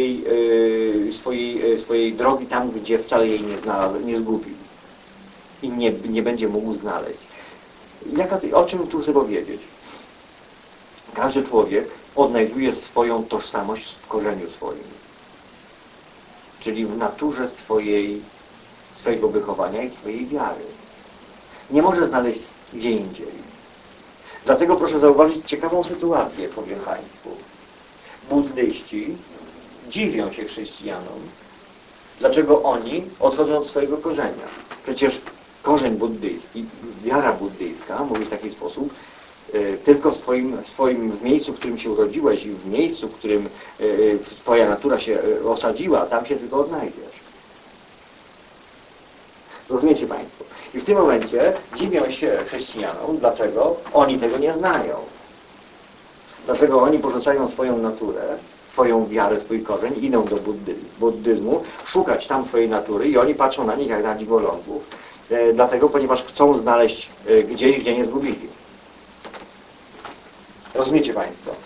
swojej drogi tam, gdzie wcale jej nie znalazł, nie zgubił i nie będzie mógł znaleźć. O czym tu chcę powiedzieć? Każdy człowiek odnajduje swoją tożsamość w korzeniu swoim, czyli w naturze swojego wychowania i swojej wiary. Nie może znaleźć gdzie indziej. Dlatego proszę zauważyć ciekawą sytuację, powiem Państwu. Buddyści dziwią się chrześcijanom, dlaczego oni odchodzą od swojego korzenia. Przecież korzeń buddyjski, wiara buddyjska mówi w taki sposób, tylko w miejscu, w którym się urodziłeś i w miejscu, w którym twoja natura się osadziła, tam się tylko odnajdziesz. Rozumiecie Państwo? I w tym momencie dziwią się chrześcijanom, dlaczego oni tego nie znają. Dlaczego oni porzucają swoją naturę, swoją wiarę, swój korzeń, idą do buddyzmu, szukać tam swojej natury i oni patrzą na nich jak na dziwolągów. Dlatego, ponieważ chcą znaleźć gdzieś, gdzie nie zgubili. Rozumiecie Państwo?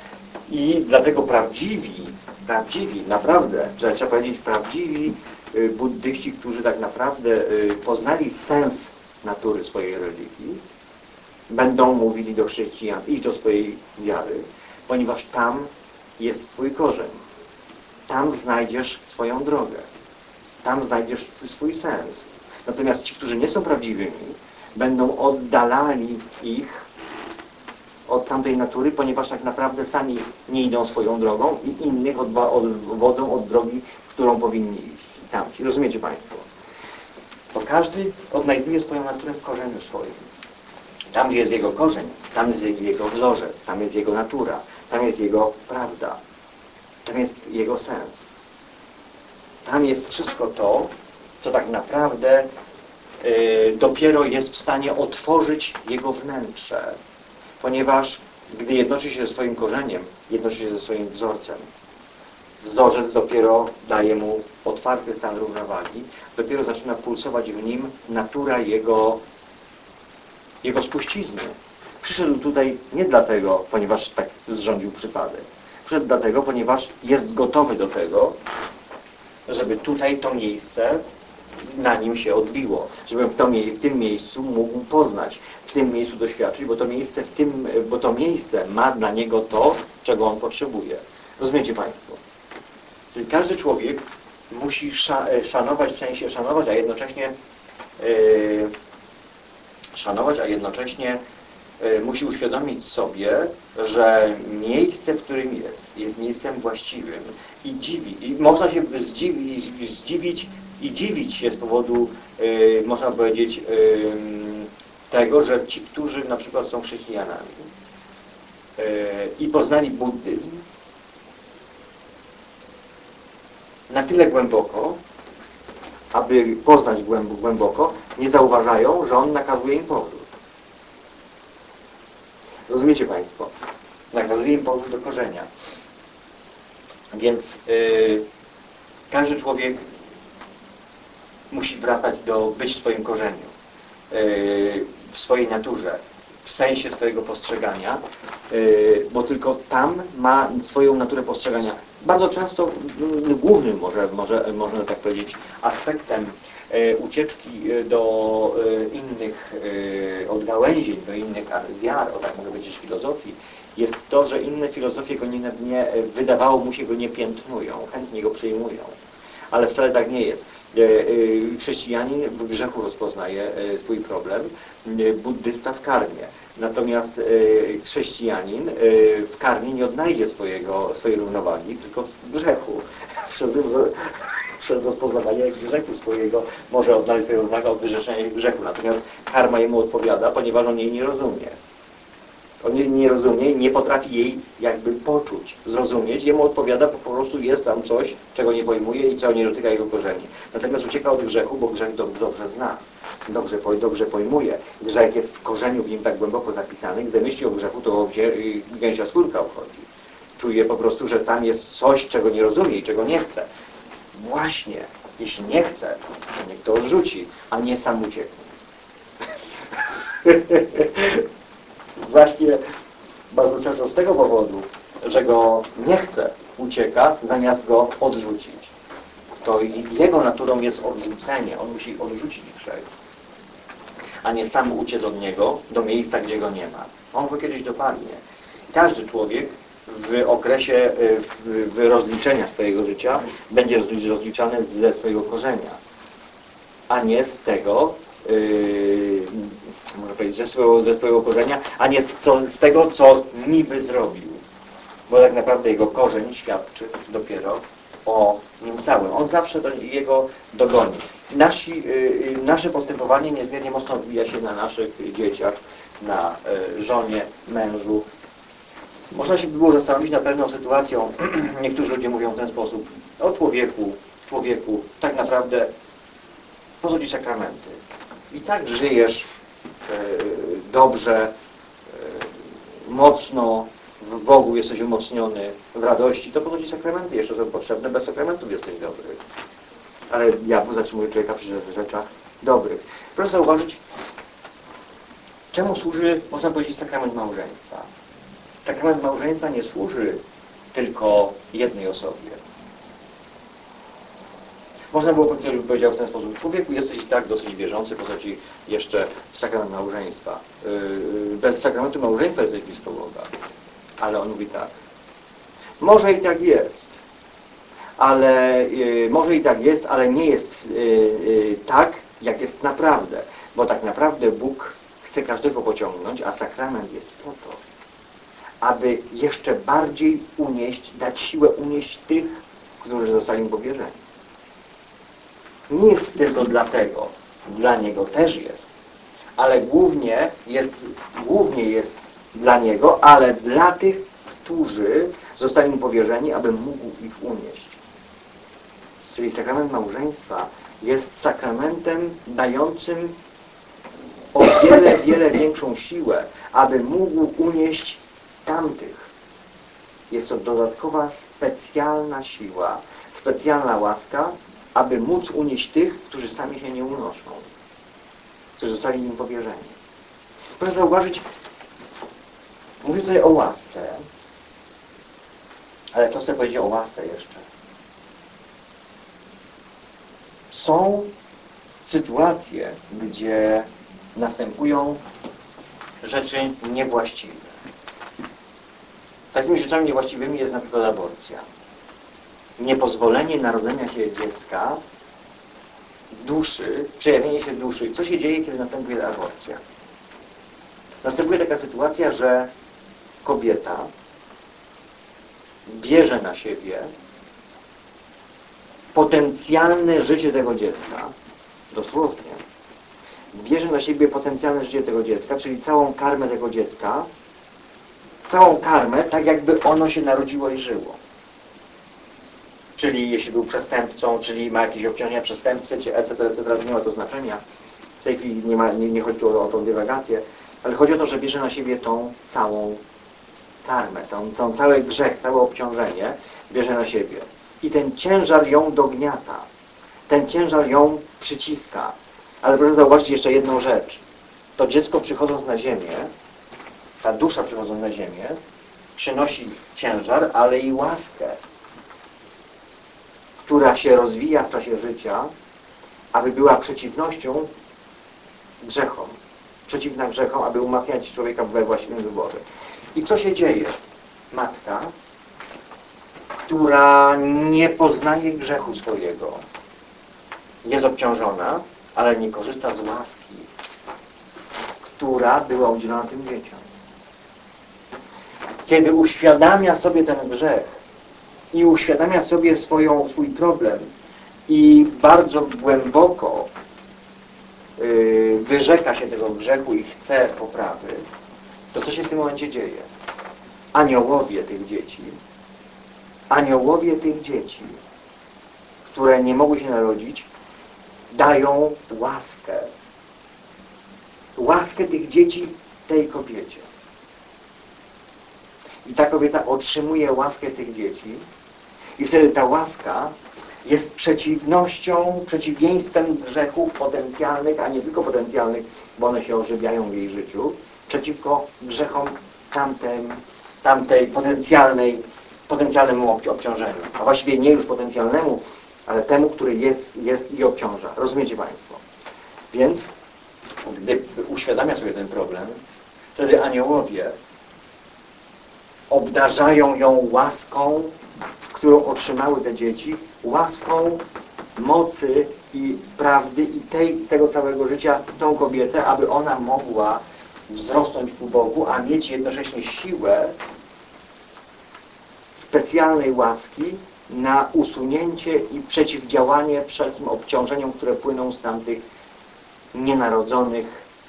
I dlatego prawdziwi, naprawdę, trzeba powiedzieć prawdziwi buddyści, którzy tak naprawdę poznali sens natury swojej religii, będą mówili do chrześcijan, idź do swojej wiary, ponieważ tam jest Twój korzeń. Tam znajdziesz swoją drogę. Tam znajdziesz swój sens. Natomiast ci, którzy nie są prawdziwymi, będą oddalali ich od tamtej natury, ponieważ tak naprawdę sami nie idą swoją drogą i innych odwodzą od drogi, którą powinni iść. Tamci. Rozumiecie Państwo? To każdy odnajduje swoją naturę w korzeniu swoim. Tam, gdzie jest jego korzeń, tam jest jego wzorzec, tam jest jego natura, tam jest jego prawda, tam jest jego sens. Tam jest wszystko to, co tak naprawdę dopiero jest w stanie otworzyć jego wnętrze. Ponieważ gdy jednoczy się ze swoim korzeniem, jednoczy się ze swoim wzorcem. Wzorzec dopiero daje mu otwarty stan równowagi, dopiero zaczyna pulsować w nim natura jego spuścizny. Przyszedł tutaj nie dlatego, ponieważ tak zrządził przypadek. Przyszedł dlatego, ponieważ jest gotowy do tego, żeby tutaj to miejsce na nim się odbiło, żeby w tym miejscu mógł poznać, w tym miejscu doświadczyć, bo to miejsce ma dla niego to, czego on potrzebuje. Rozumiecie Państwo? Czyli każdy człowiek musi szanować, w sensie szanować, a jednocześnie musi uświadomić sobie, że miejsce, w którym jest miejscem właściwym i można się zdziwić i dziwić się z powodu, można powiedzieć, tego, że ci, którzy na przykład są chrześcijanami i poznali buddyzm na tyle głęboko, aby poznać głęboko, nie zauważają, że on nakazuje im powrót. Rozumiecie Państwo? Nakazuje im powrót do korzenia. Więc każdy człowiek musi wracać być w swoim korzeniu, w swojej naturze, w sensie swojego postrzegania, bo tylko tam ma swoją naturę postrzegania. Bardzo często głównym, można tak powiedzieć, aspektem ucieczki do innych odgałęzień, do innych wiar, o tak mogę powiedzieć, filozofii, jest to, że inne filozofie go wydawało mu się, go nie piętnują, chętnie go przyjmują. Ale wcale tak nie jest. Chrześcijanin w grzechu rozpoznaje swój problem, buddysta w karmie. Natomiast chrześcijanin w karmie nie odnajdzie swojej równowagi, tylko w grzechu. Przez rozpoznawanie grzechu swojego może odnaleźć swoją równowagę od wyrzeczenia grzechu. Natomiast karma jemu odpowiada, ponieważ on jej nie rozumie. On jej nie rozumie, nie potrafi jej jakby poczuć, zrozumieć. Jemu odpowiada, bo po prostu jest tam coś, czego nie pojmuje i co nie dotyka jego korzeni. Natomiast ucieka od grzechu, bo grzech dobrze zna, dobrze pojmuje. Grzech jest w korzeniu w nim tak głęboko zapisany, gdy myśli o grzechu, to gęsia skórka uchodzi. Czuje po prostu, że tam jest coś, czego nie rozumie i czego nie chce. Właśnie, jeśli nie chce, to niech to odrzuci, a nie sam ucieknie. Właśnie bardzo często z tego powodu, że go nie chce, ucieka, zamiast go odrzucić. To jego naturą jest odrzucenie. On musi odrzucić grzech, a nie sam uciec od niego do miejsca, gdzie go nie ma. On go kiedyś dopadnie. Każdy człowiek w okresie rozliczenia swojego życia będzie rozliczany ze swojego korzenia, a nie z tego, można powiedzieć, ze swojego korzenia, a nie z tego, co niby zrobił. Bo tak naprawdę jego korzeń świadczy dopiero o nim całym. On zawsze jego dogoni. Nasze postępowanie niezmiernie mocno odbija się na naszych dzieciach, na żonie, mężu. Można się było zastanowić nad pewną sytuacją. Niektórzy ludzie mówią w ten sposób: o człowieku, tak naprawdę po co ci sakramenty? I tak żyjesz dobrze, mocno, w Bogu jesteś umocniony, w radości, to po co ci sakramenty jeszcze są potrzebne? Bez sakramentów jesteś dobry. Ale diabeł zatrzymuje człowieka przy rzeczach dobrych. Proszę zauważyć, czemu służy, można powiedzieć, sakrament małżeństwa. Sakrament małżeństwa nie służy tylko jednej osobie. Można było powiedzieć w ten sposób: człowieku, jesteś i tak dosyć wierzący, po co ci jeszcze sakrament małżeństwa. Bez sakramentu małżeństwa jesteś blisko Boga. Ale on mówi tak: może i tak jest, ale nie jest tak, jak jest naprawdę. Bo tak naprawdę Bóg chce każdego pociągnąć, a sakrament jest po to, aby jeszcze bardziej dać siłę unieść tych, którzy zostali mu powierzeni. Nie jest tylko dlatego, dla Niego też jest, ale głównie jest dla Niego, ale dla tych, którzy zostali mu powierzeni, aby mógł ich unieść. Czyli sakrament małżeństwa jest sakramentem dającym o wiele, wiele większą siłę, aby mógł unieść tamtych. Jest to dodatkowa, specjalna siła, specjalna łaska, aby móc unieść tych, którzy sami się nie unoszą, którzy zostali im powierzeni. Proszę zauważyć, mówię tutaj o łasce, ale co chcę powiedzieć o łasce jeszcze? Są sytuacje, gdzie następują rzeczy niewłaściwe. Takimi rzeczami niewłaściwymi jest na przykład aborcja. Niepozwolenie narodzenia się dziecka, duszy, przejawienie się duszy. Co się dzieje, kiedy następuje aborcja? Następuje taka sytuacja, że kobieta bierze na siebie potencjalne życie tego dziecka, dosłownie, bierze na siebie potencjalne życie tego dziecka, czyli całą karmę tego dziecka, całą karmę, tak jakby ono się narodziło i żyło. Czyli jeśli był przestępcą, czyli ma jakieś obciążenia przestępcy, czy etc., nie ma to znaczenia. W tej chwili nie chodzi tu o tą dywagację, ale chodzi o to, że bierze na siebie tą całą karmę, tą cały grzech, całe obciążenie bierze na siebie. I ten ciężar ją dogniata. Ten ciężar ją przyciska. Ale proszę zauważyć jeszcze jedną rzecz. To dziecko, przychodząc na ziemię, ta dusza, przychodząc na ziemię, przynosi ciężar, ale i łaskę, która się rozwija w czasie życia, aby była przeciwnością grzechom. Przeciwna grzechom, aby umacniać człowieka we właściwym wyborze. I co się dzieje? Matka, która nie poznaje grzechu swojego, jest obciążona, ale nie korzysta z łaski, która była udzielona tym dzieciom. Kiedy uświadamia sobie ten grzech i uświadamia sobie swój problem i bardzo głęboko wyrzeka się tego grzechu i chce poprawy, to co się w tym momencie dzieje? Aniołowie tych dzieci, które nie mogły się narodzić, dają łaskę tych dzieci tej kobiecie. I ta kobieta otrzymuje łaskę tych dzieci i wtedy ta łaska jest przeciwieństwem grzechów potencjalnych, a nie tylko potencjalnych, bo one się ożywiają w jej życiu, przeciwko grzechom tamtej potencjalnemu obciążeniu. A właściwie nie już potencjalnemu, ale temu, który jest i obciąża. Rozumiecie Państwo? Więc gdy uświadamia sobie ten problem, wtedy aniołowie obdarzają ją łaską, którą otrzymały te dzieci, łaską mocy i prawdy i tego całego życia, tą kobietę, aby ona mogła wzrosnąć ku Bogu, a mieć jednocześnie siłę specjalnej łaski na usunięcie i przeciwdziałanie wszelkim obciążeniom, które płyną z tamtych nienarodzonych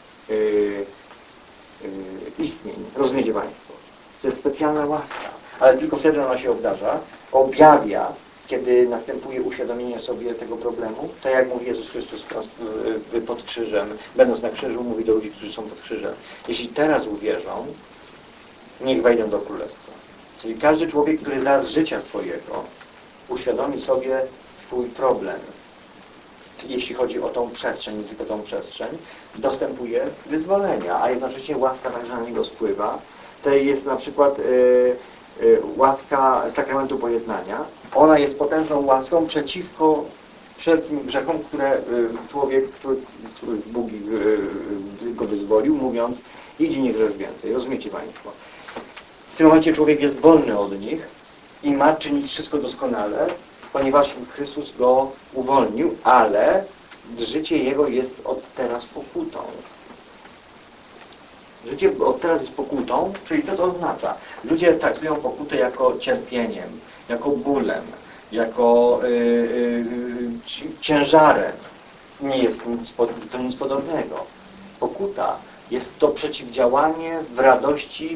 istnień. Rozumiecie Państwo? To jest specjalna łaska, ale tylko wtedy ona się objawia, kiedy następuje uświadomienie sobie tego problemu. Tak jak mówi Jezus Chrystus pod krzyżem, będąc na krzyżu, mówi do ludzi, którzy są pod krzyżem: jeśli teraz uwierzą, niech wejdą do Królestwa. Czyli każdy człowiek, który zaraz z życia swojego uświadomi sobie swój problem, jeśli chodzi o tą przestrzeń, nie tylko tą przestrzeń, dostępuje wyzwolenia, a jednocześnie łaska także na niego spływa. To jest na przykład łaska sakramentu pojednania, ona jest potężną łaską przeciwko wszelkim grzechom, które który Bóg go wyzwolił, mówiąc, idź i nie grzesz więcej. Rozumiecie Państwo? W tym momencie człowiek jest wolny od nich i ma czynić wszystko doskonale, ponieważ Chrystus go uwolnił, ale życie jego jest od teraz pokutą. Życie od teraz jest pokutą, czyli co to oznacza? Ludzie traktują pokutę jako cierpieniem, jako bólem, jako ciężarem. Nie jest nic podobnego. Pokuta jest to przeciwdziałanie w radości,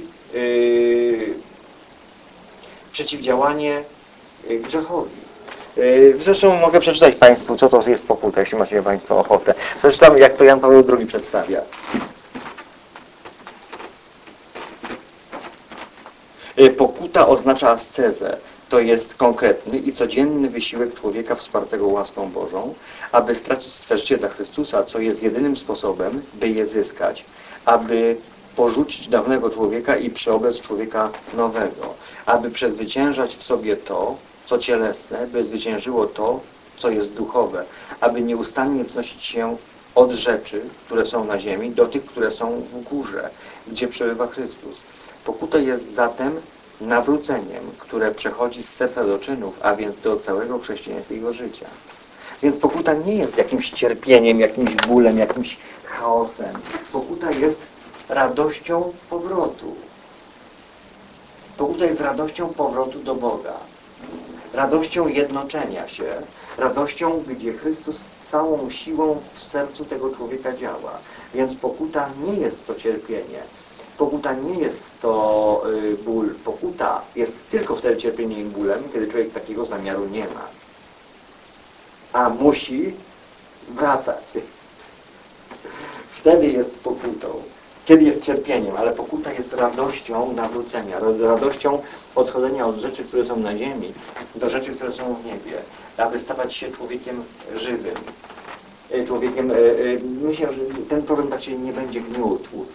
przeciwdziałanie grzechowi. Zresztą mogę przeczytać Państwu, co to jest pokuta, jeśli macie Państwo ochotę. Przeczytam, jak to Jan Paweł II przedstawia. Pokuta oznacza ascezę. To jest konkretny i codzienny wysiłek człowieka wspartego łaską Bożą, aby stracić swe życie dla Chrystusa, co jest jedynym sposobem, by je zyskać, aby porzucić dawnego człowieka i przeoblec człowieka nowego, aby przezwyciężać w sobie to, co cielesne, by zwyciężyło to, co jest duchowe, aby nieustannie wznosić się od rzeczy, które są na ziemi, do tych, które są w górze, gdzie przebywa Chrystus. Pokuta jest zatem nawróceniem, które przechodzi z serca do czynów, a więc do całego chrześcijańskiego życia. Więc pokuta nie jest jakimś cierpieniem, jakimś bólem, jakimś chaosem. Pokuta jest radością powrotu. Pokuta jest radością powrotu do Boga. Radością jednoczenia się. Radością, gdzie Chrystus z całą siłą w sercu tego człowieka działa. Więc pokuta nie jest to cierpienie. Pokuta nie jest to ból. Pokuta jest tylko wtedy cierpieniem i bólem, kiedy człowiek takiego zamiaru nie ma. A musi wracać. Wtedy jest pokutą. Kiedy jest cierpieniem, ale pokuta jest radością nawrócenia, radością odchodzenia od rzeczy, które są na ziemi, do rzeczy, które są w niebie, aby stawać się człowiekiem żywym. Człowiekiem, myślę, że ten problem tak się nie będzie gniótł.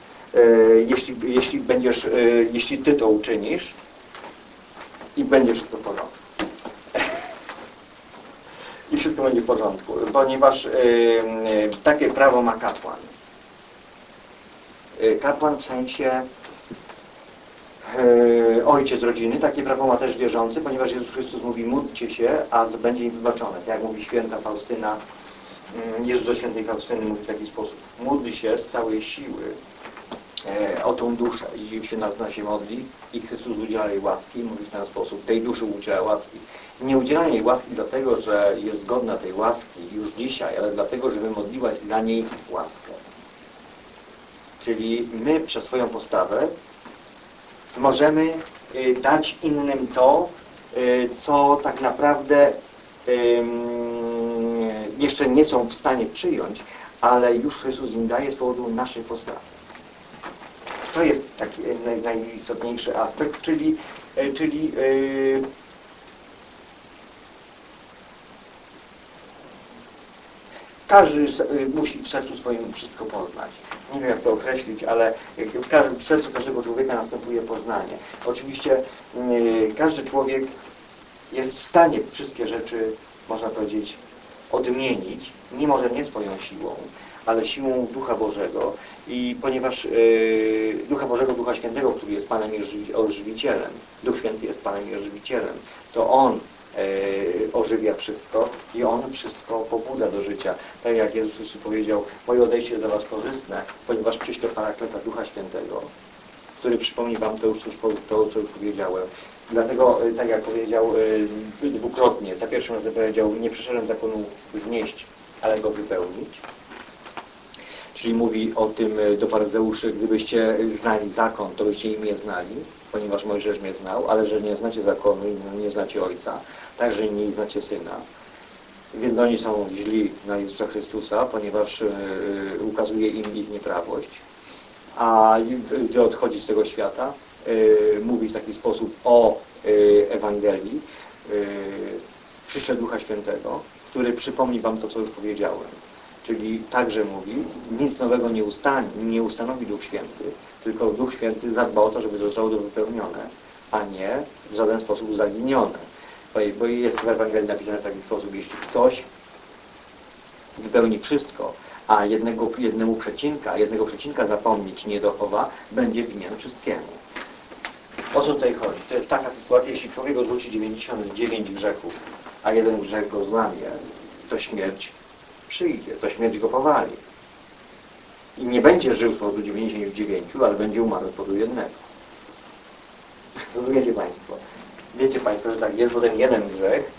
Jeśli Ty to uczynisz i będzie wszystko w porządku. I wszystko będzie w porządku, ponieważ takie prawo ma kapłan. Kapłan w sensie ojciec rodziny, takie prawo ma też wierzący, ponieważ Jezus Chrystus mówi, módlcie się, a będzie im wybaczone. Tak jak mówi święta Faustyna, Jezus do świętej Faustyny mówi w taki sposób, módl się z całej siły o tą duszę i się na się modli i Chrystus udziela jej łaski, mówi w ten sposób, tej duszy udziela łaski. Nie udziela jej łaski dlatego, że jest godna tej łaski już dzisiaj, ale dlatego, żeby modliłaś dla niej łaskę. Czyli my przez swoją postawę możemy dać innym to, co tak naprawdę jeszcze nie są w stanie przyjąć, ale już Chrystus im daje z powodu naszej postawy. To jest taki najistotniejszy aspekt, czyli każdy musi w sercu swoim wszystko poznać. Nie wiem, jak to określić, ale w sercu każdego człowieka następuje poznanie. Oczywiście każdy człowiek jest w stanie wszystkie rzeczy, można powiedzieć, odmienić, może nie swoją siłą, ale siłą Ducha Bożego. I ponieważ Ducha Bożego, Ducha Świętego, który jest Panem i Ożywicielem, Duch Święty jest Panem i Ożywicielem, to On ożywia wszystko i On wszystko pobudza do życia. Tak jak Jezus Chrystus powiedział, moje odejście jest dla was korzystne, ponieważ przyślę Parakleta Ducha Świętego, który przypomni wam to, co już powiedziałem. Dlatego, tak jak powiedział dwukrotnie, za pierwszym razem powiedział, nie przyszedłem zakonu znieść, ale go wypełnić. Czyli mówi o tym do faryzeuszy, gdybyście znali zakon, to byście im nie znali, ponieważ Mojżesz mnie znał, ale że nie znacie zakonu i nie znacie Ojca, także nie znacie Syna. Więc oni są źli na Jezusa Chrystusa, ponieważ ukazuje im ich nieprawość, a gdy odchodzi z tego świata, mówi w taki sposób o Ewangelii, przyślę Ducha Świętego, który przypomni wam to, co już powiedziałem. Czyli także mówi, nic nowego nie ustanowi Duch Święty, tylko Duch Święty zadba o to, żeby zostało to wypełnione. a nie w żaden sposób zaginione. Bo jest w Ewangelii napisane w taki sposób, jeśli ktoś wypełni wszystko, a jednego przecinka zapomni czy nie dochowa, będzie winien wszystkiemu. O co tutaj chodzi? To jest taka sytuacja, jeśli człowiek odrzuci 99 grzechów, a jeden grzech go złamie, to śmierć przyjdzie, to śmierć go powali. I nie będzie żył z powodu 99, ale będzie umarł z powodu jednego. Rozumiecie Państwo? Wiecie Państwo, że tak jest, bo ten jeden grzech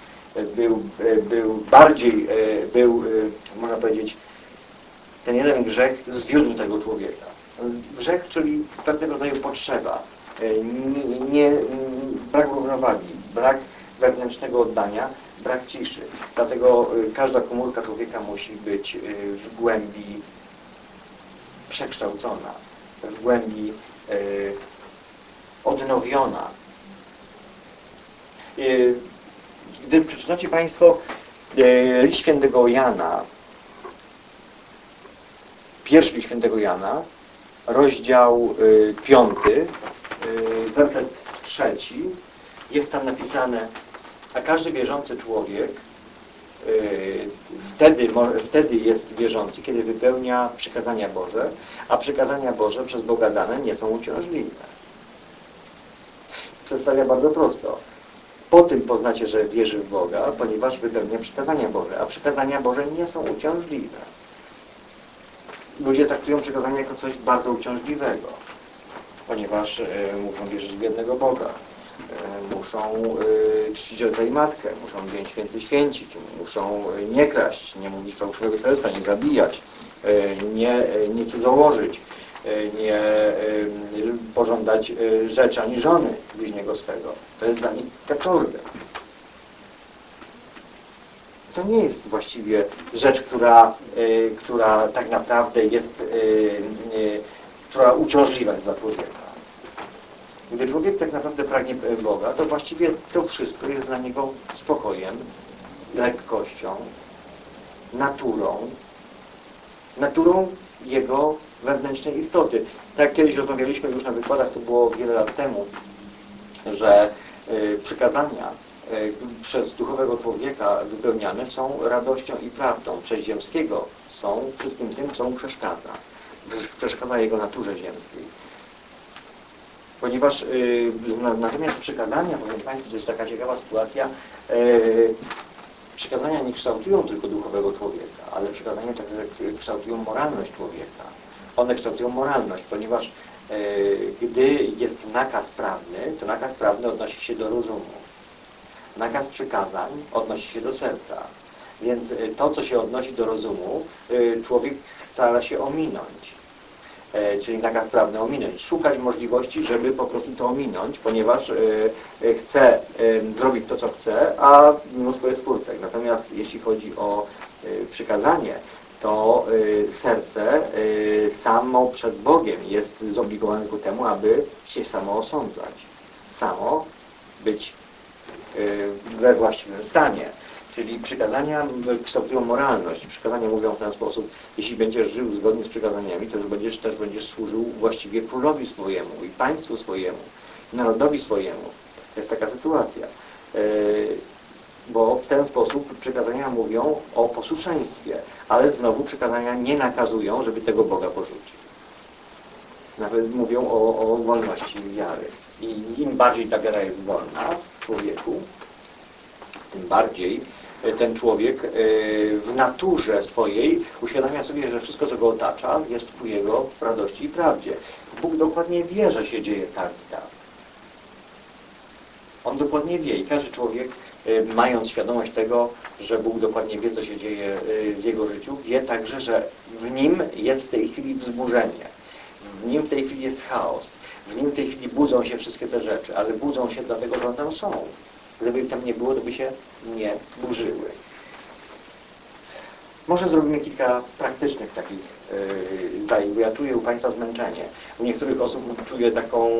można powiedzieć, ten jeden grzech zwiódł tego człowieka. Grzech, czyli pewnego rodzaju potrzeba, brak równowagi, brak wewnętrznego oddania, brak ciszy. Dlatego każda komórka człowieka musi być w głębi przekształcona, w głębi odnowiona. Gdy przeczytacie Państwo list świętego Jana, pierwszy list świętego Jana, rozdział 5, werset 3, jest tam napisane: a każdy wierzący człowiek wtedy jest wierzący, kiedy wypełnia przykazania Boże, a przykazania Boże przez Boga dane nie są uciążliwe. Przedstawia bardzo prosto. Po tym poznacie, że wierzy w Boga, ponieważ wypełnia przykazania Boże, a przykazania Boże nie są uciążliwe. Ludzie traktują przykazania jako coś bardzo uciążliwego, ponieważ muszą wierzyć w jednego Boga, muszą czcić ojca i matkę, muszą Dzień Święty święcić, muszą nie kraść, nie mówić fałszywego świadectwa, nie zabijać, nie cudzołożyć, nie pożądać rzeczy ani żony bliźniego swego. To jest dla nich katorga. To nie jest właściwie rzecz, która tak naprawdę jest, która uciążliwa jest dla człowieka. Gdy człowiek tak naprawdę pragnie Boga, to właściwie to wszystko jest dla niego spokojem, lekkością, naturą jego wewnętrznej istoty. Tak jak kiedyś rozmawialiśmy już na wykładach, to było wiele lat temu, że przykazania przez duchowego człowieka wypełniane są radością i prawdą. Przez ziemskiego są wszystkim tym, co mu przeszkadza jego naturze ziemskiej. Ponieważ natomiast przykazania, powiem Państwu, to jest taka ciekawa sytuacja, przykazania nie kształtują tylko duchowego człowieka, ale przykazania także kształtują moralność człowieka. One kształtują moralność, ponieważ gdy jest nakaz prawny, to nakaz prawny odnosi się do rozumu. Nakaz przykazań odnosi się do serca. Więc to, co się odnosi do rozumu, człowiek stara się ominąć. Czyli nakaz prawny ominąć. Szukać możliwości, żeby po prostu to ominąć, ponieważ chce zrobić to, co chce, a mnóstwo jest furtek. Natomiast jeśli chodzi o przykazanie, to serce samo przed Bogiem jest zobligowane ku temu, aby się samo osądzać. Samo być we właściwym stanie. Czyli przykazania kształtują moralność. Przykazania mówią w ten sposób: jeśli będziesz żył zgodnie z przykazaniami, to już też będziesz służył właściwie królowi swojemu i państwu swojemu, narodowi swojemu. To jest taka sytuacja. Bo w ten sposób przykazania mówią o posłuszeństwie, ale znowu przykazania nie nakazują, żeby tego Boga porzucić. Nawet mówią o wolności wiary. I im bardziej ta wiara jest wolna w człowieku, tym bardziej ten człowiek w naturze swojej uświadamia sobie, że wszystko, co go otacza, jest ku jego radości i prawdzie. Bóg dokładnie wie, że się dzieje tak i tak. On dokładnie wie i każdy człowiek, mając świadomość tego, że Bóg dokładnie wie, co się dzieje w jego życiu, wie także, że w nim jest w tej chwili wzburzenie. W nim w tej chwili jest chaos. W nim w tej chwili budzą się wszystkie te rzeczy, ale budzą się dlatego, że one tam są. Gdyby ich tam nie było, to by się nie burzyły. Może zrobimy kilka praktycznych takich zajęć, bo ja czuję u Państwa zmęczenie. U niektórych osób czuję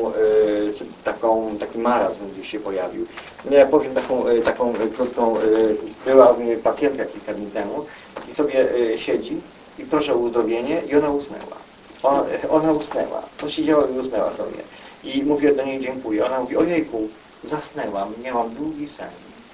taki marazm gdzieś się pojawił. No ja powiem taką krótką, była u mnie pacjentka kilka dni temu i sobie siedzi i proszę o uzdrowienie i ona usnęła. Ona usnęła. To siedziała i usnęła sobie. I mówię do niej dziękuję. Ona mówi, ojejku, zasnęłam, miałam długi sen.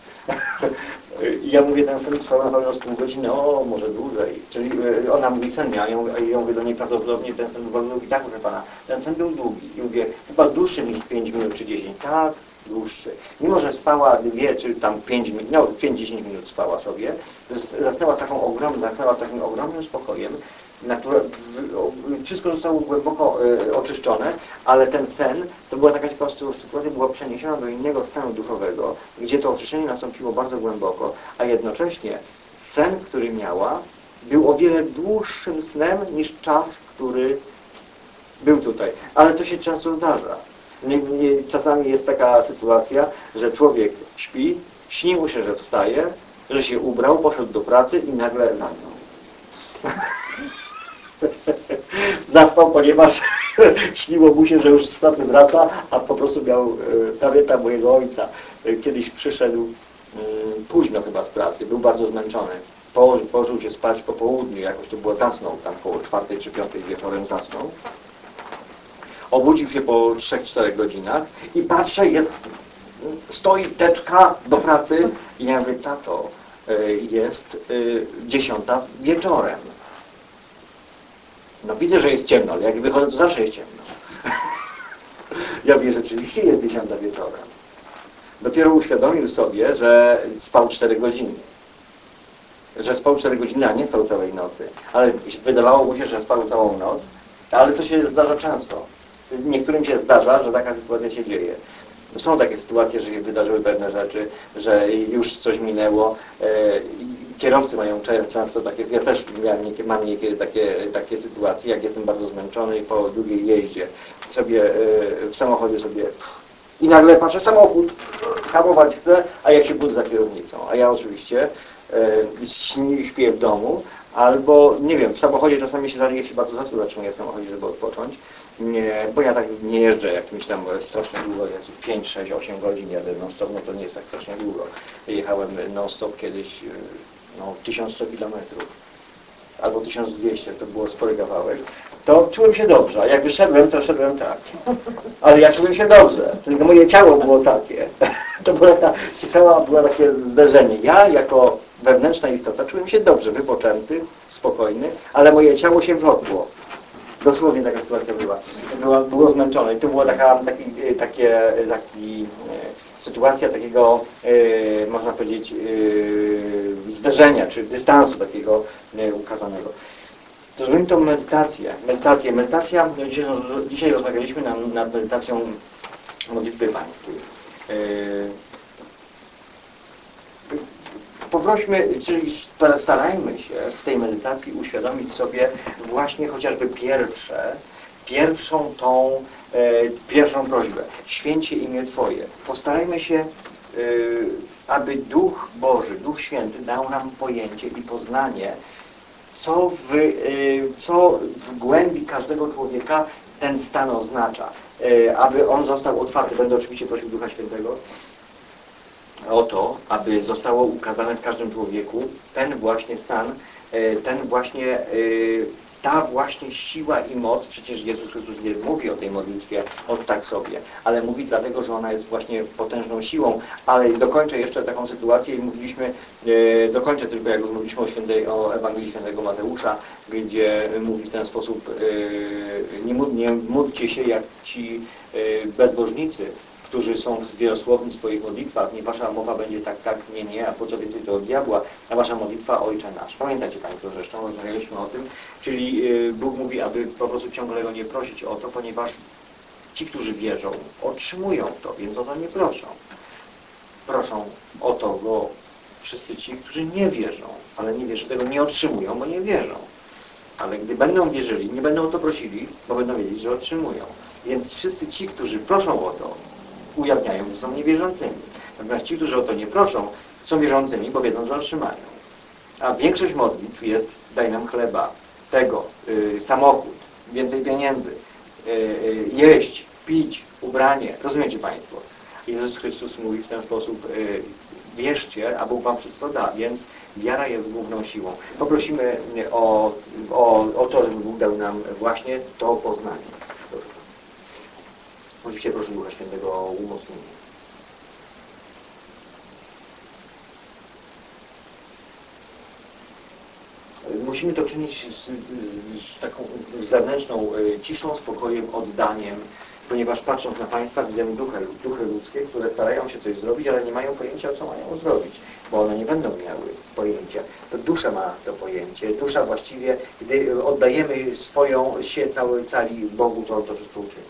I ja mówię, ten sen trwał na pewno z pół godziny, o, może dłużej. Czyli ona mówi, sen miała, ja mówię do niej, prawdopodobnie ten sen był bardzo długi. Tak, proszę pana, ten sen był długi. I mówię, chyba dłuższy niż 5 minut czy 10. Tak, dłuższy. Mimo, że spała 2 czy tam 5 minut, no 5-10 minut spała sobie, zasnęła z takim ogromnym spokojem, na które wszystko zostało głęboko oczyszczone, ale ten sen, to była taka ciekawa sytuacja, była przeniesiona do innego stanu duchowego, gdzie to oczyszczenie nastąpiło bardzo głęboko, a jednocześnie sen, który miała, był o wiele dłuższym snem niż czas, który był tutaj. Ale to się często zdarza. Czasami jest taka sytuacja, że człowiek śpi, śni mu się, że wstaje, że się ubrał, poszedł do pracy i nagle zasnął. Zaspał, ponieważ śniło mu się, że już z pracy wraca, a po prostu miał, pamiętam mojego ojca, kiedyś przyszedł późno chyba z pracy, był bardzo zmęczony. Położył się spać po południu, jakoś to było, zasnął tam koło 4 czy 5 wieczorem zasnął. Obudził się po 3-4 godzinach i patrzę, stoi teczka do pracy i ja mówię, tato, jest 10 wieczorem. No widzę, że jest ciemno, ale jak wychodzę, to zawsze jest ciemno. Ja mówię, rzeczywiście jest 10 wieczorem. Dopiero uświadomił sobie, że spał 4 godziny. Że spał 4 godziny, a nie spał całej nocy. Ale wydawało mu się, że spał całą noc, ale to się zdarza często. Niektórym się zdarza, że taka sytuacja się dzieje. Są takie sytuacje, że się wydarzyły pewne rzeczy, że już coś minęło. Kierowcy mają często takie, ja też mam niekiedy takie sytuacje, jak jestem bardzo zmęczony i po długiej jeździe sobie w samochodzie sobie i nagle patrzę, samochód, hamować chcę, a ja się budzę za kierownicą. A ja oczywiście śpię w domu, albo nie wiem, w samochodzie czasami się bardzo rzadko zatrzymuję w samochodzie, żeby odpocząć. Nie, bo ja tak nie jeżdżę jakimś tam strasznie długo, 5, 6, 8 godzin jadę non-stop, no to nie jest tak strasznie długo. Jechałem non-stop kiedyś 1100 kilometrów albo 1200, to było spory kawałek, to czułem się dobrze, a jak wyszedłem, to szedłem tak. Ale ja czułem się dobrze, tylko moje ciało było takie. To było takie zderzenie. Ja jako wewnętrzna istota czułem się dobrze, wypoczęty, spokojny, ale moje ciało się wlokło. Dosłownie taka sytuacja było zmęczone. I to była sytuacja takiego, można powiedzieć, zderzenia, czy dystansu takiego ukazanego. To zrobimy tą Medytacja, dzisiaj rozmawialiśmy nad medytacją modlitwy pańskiej. Poprośmy, czyli starajmy się w tej medytacji uświadomić sobie właśnie chociażby pierwszą prośbę. Święcie imię Twoje. Postarajmy się, aby Duch Boży, Duch Święty dał nam pojęcie i poznanie, co w głębi każdego człowieka ten stan oznacza. Aby on został otwarty. Będę oczywiście prosił Ducha Świętego o to, aby zostało ukazane w każdym człowieku ten właśnie stan, ta właśnie siła i moc. Przecież Jezus Chrystus nie mówi o tej modlitwie tak sobie, ale mówi dlatego, że ona jest właśnie potężną siłą. Ale dokończę jeszcze taką sytuację i dokończę tylko, jak już mówiliśmy o Ewangelii Świętego Mateusza, gdzie mówi w ten sposób, nie módlcie się jak ci bezbożnicy, którzy są wielosłowni w swoich modlitwach. Nie wasza mowa będzie tak, nie, a po co więcej to od diabła, a wasza modlitwa Ojcze nasz. Pamiętacie Państwo zresztą, rozmawialiśmy o tym, czyli Bóg mówi, aby po prostu ciągle go nie prosić o to, ponieważ ci, którzy wierzą, otrzymują to, więc o to nie proszą. Proszą o to go wszyscy ci, którzy nie wierzą, ale nie wierzą, tego nie otrzymują, bo nie wierzą. Ale gdy będą wierzyli, nie będą o to prosili, bo będą wiedzieć, że otrzymują. Więc wszyscy ci, którzy proszą o to, ujawniają, że są niewierzącymi. Natomiast ci, którzy o to nie proszą, są wierzącymi, bo wiedzą, że otrzymają. A większość modlitw jest: daj nam chleba, samochód, więcej pieniędzy, jeść, pić, ubranie. Rozumiecie Państwo? Jezus Chrystus mówi w ten sposób: wierzcie, a Bóg wam wszystko da, więc wiara jest główną siłą. Poprosimy o to, żeby Bóg dał nam właśnie to poznanie. Oczywiście musimy to czynić z taką zewnętrzną ciszą, spokojem, oddaniem, ponieważ patrząc na Państwa widzę duchy ludzkie, które starają się coś zrobić, ale nie mają pojęcia, co mają zrobić, bo one nie będą miały pojęcia. To dusza ma to pojęcie. Dusza właściwie, gdy oddajemy swoją się cali Bogu, to On to wszystko uczyni.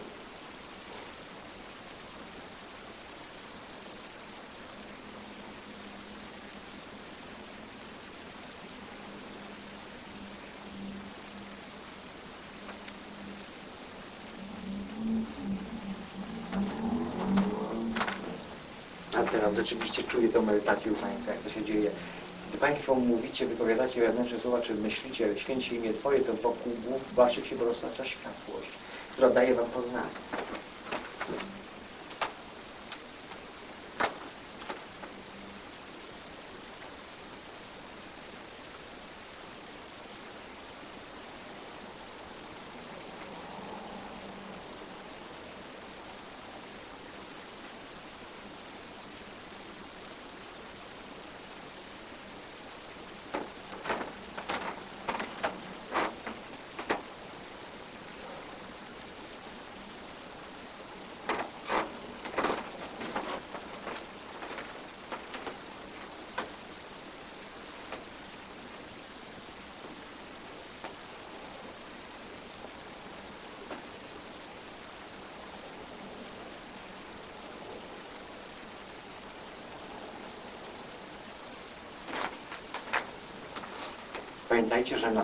A teraz rzeczywiście czuję tą medytację u Państwa, jak to się dzieje. Gdy Państwo mówicie, wypowiadacie wewnętrzne słowa, czy myślicie, święci imię Twoje, to wokół głów Waszych się roztacza światłość, która daje Wam poznanie. Pamiętajcie, że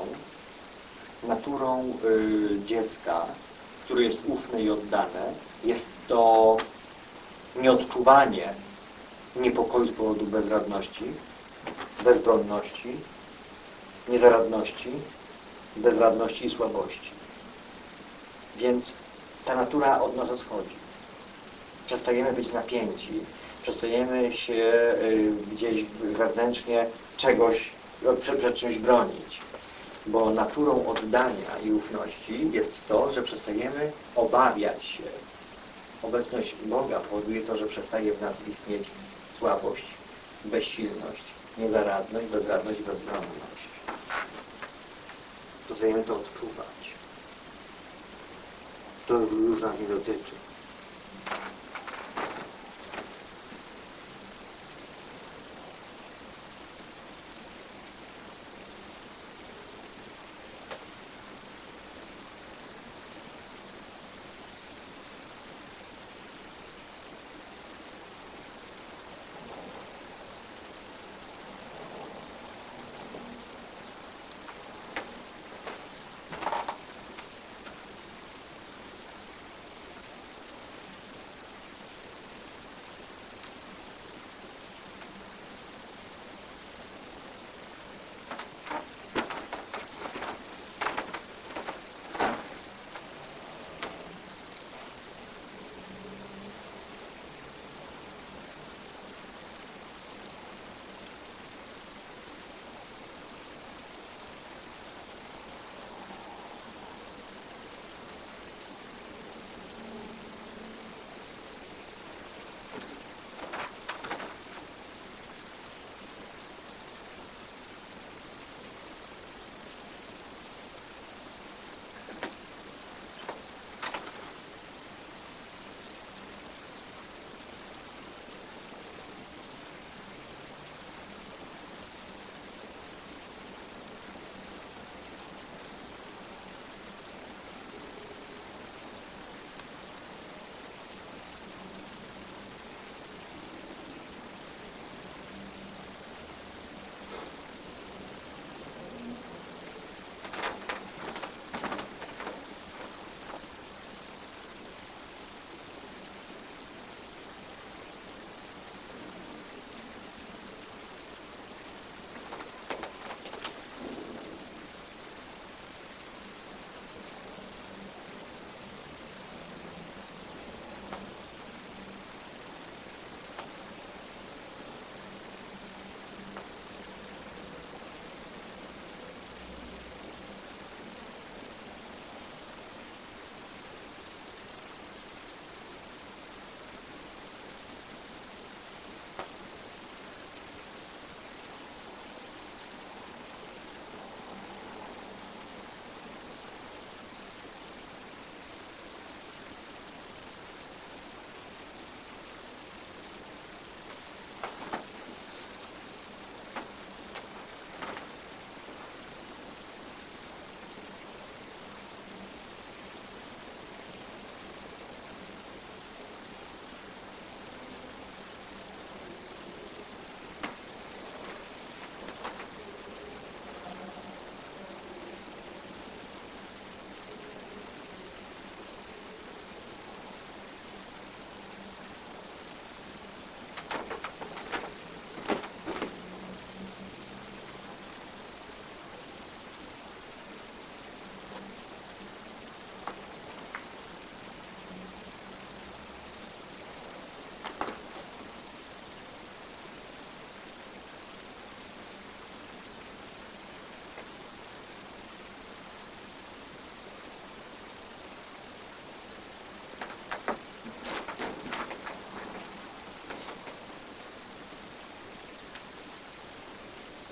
naturą dziecka, które jest ufne i oddane, jest to nieodczuwanie niepokoju z powodu bezradności, bezbronności, niezaradności, bezradności i słabości. Więc ta natura od nas odchodzi. Przestajemy być napięci, przestajemy się gdzieś wewnętrznie przed czymś bronić. Bo naturą oddania i ufności jest to, że przestajemy obawiać się. Obecność Boga powoduje to, że przestaje w nas istnieć słabość, bezsilność, niezaradność, bezradność i bezbronność. Przestajemy to odczuwać. To już nas nie dotyczy.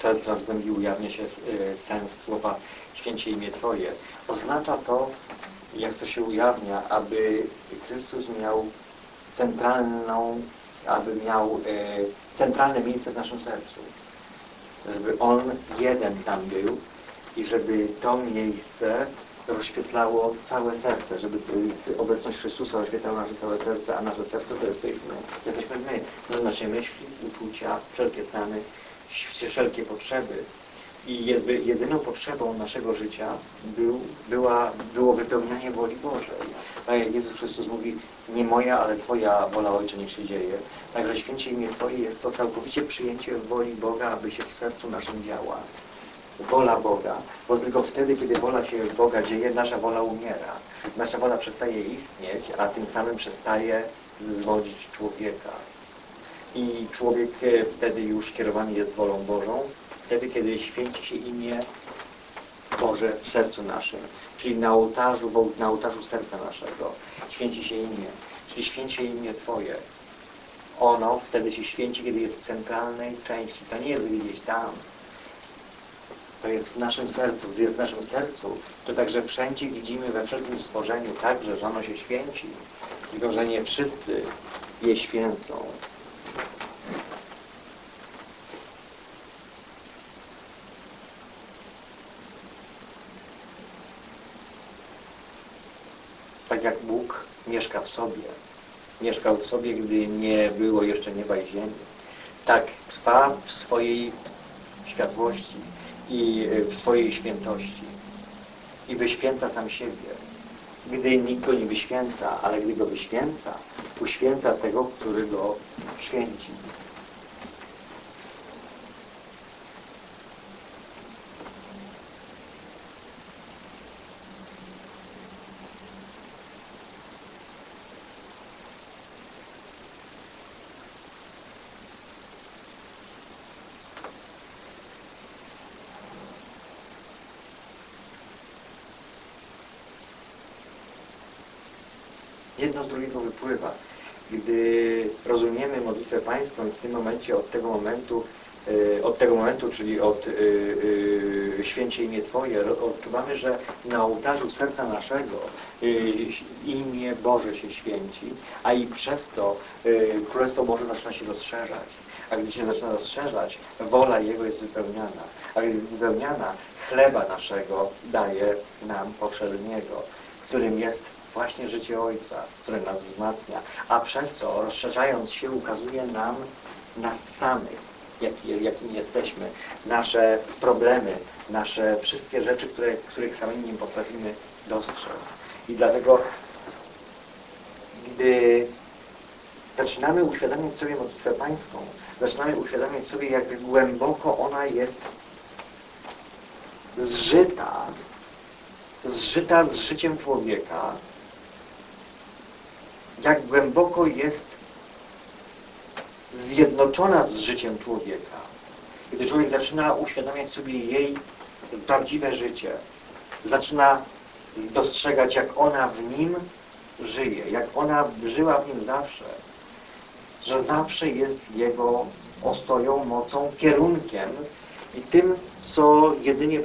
coraz głębiej ujawnia się sens słowa święcie imię Twoje. Oznacza to, jak to się ujawnia, aby Chrystus miał centralne miejsce w naszym sercu. Żeby On jeden tam był i żeby to miejsce rozświetlało całe serce, żeby obecność Chrystusa rozświetlała nasze całe serce, a nasze serce to jesteśmy my. Nasze myśli, uczucia, wszelkie stany, wszelkie potrzeby. I jedyną potrzebą naszego życia było wypełnianie woli Bożej. Tak jak Jezus Chrystus mówi, nie moja, ale Twoja wola, Ojcze, niech się dzieje. Także święcie imię Twoje jest to całkowicie przyjęcie woli Boga, aby się w sercu naszym działa. Wola Boga, bo tylko wtedy, kiedy wola się Boga dzieje, nasza wola umiera. Nasza wola przestaje istnieć, a tym samym przestaje zwodzić człowieka. I człowiek wtedy już kierowany jest wolą Bożą, wtedy, kiedy święci się imię Boże w sercu naszym, czyli na ołtarzu serca naszego święci się imię, czyli święci się imię Twoje. Ono wtedy się święci, kiedy jest w centralnej części. To nie jest gdzieś tam. To jest w naszym sercu. Gdy jest w naszym sercu, to także wszędzie widzimy we wszelkim stworzeniu także, że ono się święci. Tylko, że nie wszyscy je święcą. Tak jak Bóg mieszka w sobie. Mieszkał w sobie, gdy nie było jeszcze nieba i ziemi. Tak trwa w swojej światłości i w swojej świętości. I wyświęca sam siebie. Gdy nikt go nie wyświęca, ale gdy go wyświęca, uświęca tego, który go święci. Jedno z drugiego wypływa. Gdy rozumiemy modlitwę pańską i w tym momencie, od tego momentu, czyli od święcie imię Twoje, odczuwamy, że na ołtarzu serca naszego imię Boże się święci, a i przez to Królestwo Boże zaczyna się rozszerzać. A gdy się zaczyna rozszerzać, wola Jego jest wypełniana. A gdy jest wypełniana, chleba naszego daje nam powszedniego, którym jest właśnie życie Ojca, które nas wzmacnia, a przez to, rozszerzając się, ukazuje nam nas samych, jakimi jesteśmy, nasze problemy, nasze wszystkie rzeczy, których sami nie potrafimy dostrzec. I dlatego, gdy zaczynamy uświadamiać sobie modlitwę pańską, zaczynamy uświadamiać sobie, jak głęboko ona jest zżyta z życiem człowieka, jak głęboko jest zjednoczona z życiem człowieka. Gdy człowiek zaczyna uświadamiać sobie jej prawdziwe życie, zaczyna dostrzegać, jak ona w nim żyje, jak ona żyła w nim zawsze, że zawsze jest jego ostoją, mocą, kierunkiem i tym, co jedynie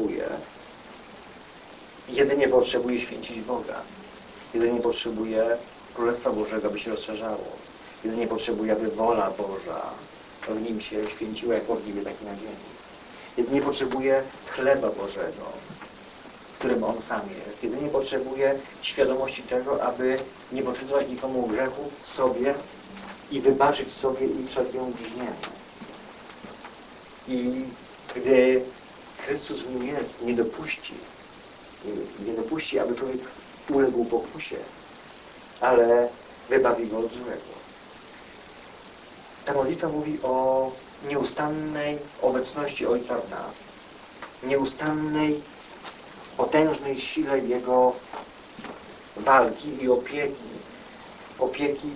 potrzebuje święcić Boga. Jedynie potrzebuje Królestwa Bożego, aby się rozszerzało. Jedynie potrzebuje, aby wola Boża w nim się święciła, jak w niebie, tak i na ziemi. Jedynie potrzebuje chleba Bożego, w którym On sam jest. Jedynie potrzebuje świadomości tego, aby nie poczytować nikomu grzechu sobie i wybaczyć sobie i wszelkiemu bliźniemu. I gdy Chrystus w nim jest, nie dopuści, aby człowiek uległ pokusie, ale wybawi go od złego. Ta modlitwa mówi o nieustannej obecności Ojca w nas, nieustannej, potężnej sile Jego walki i opieki,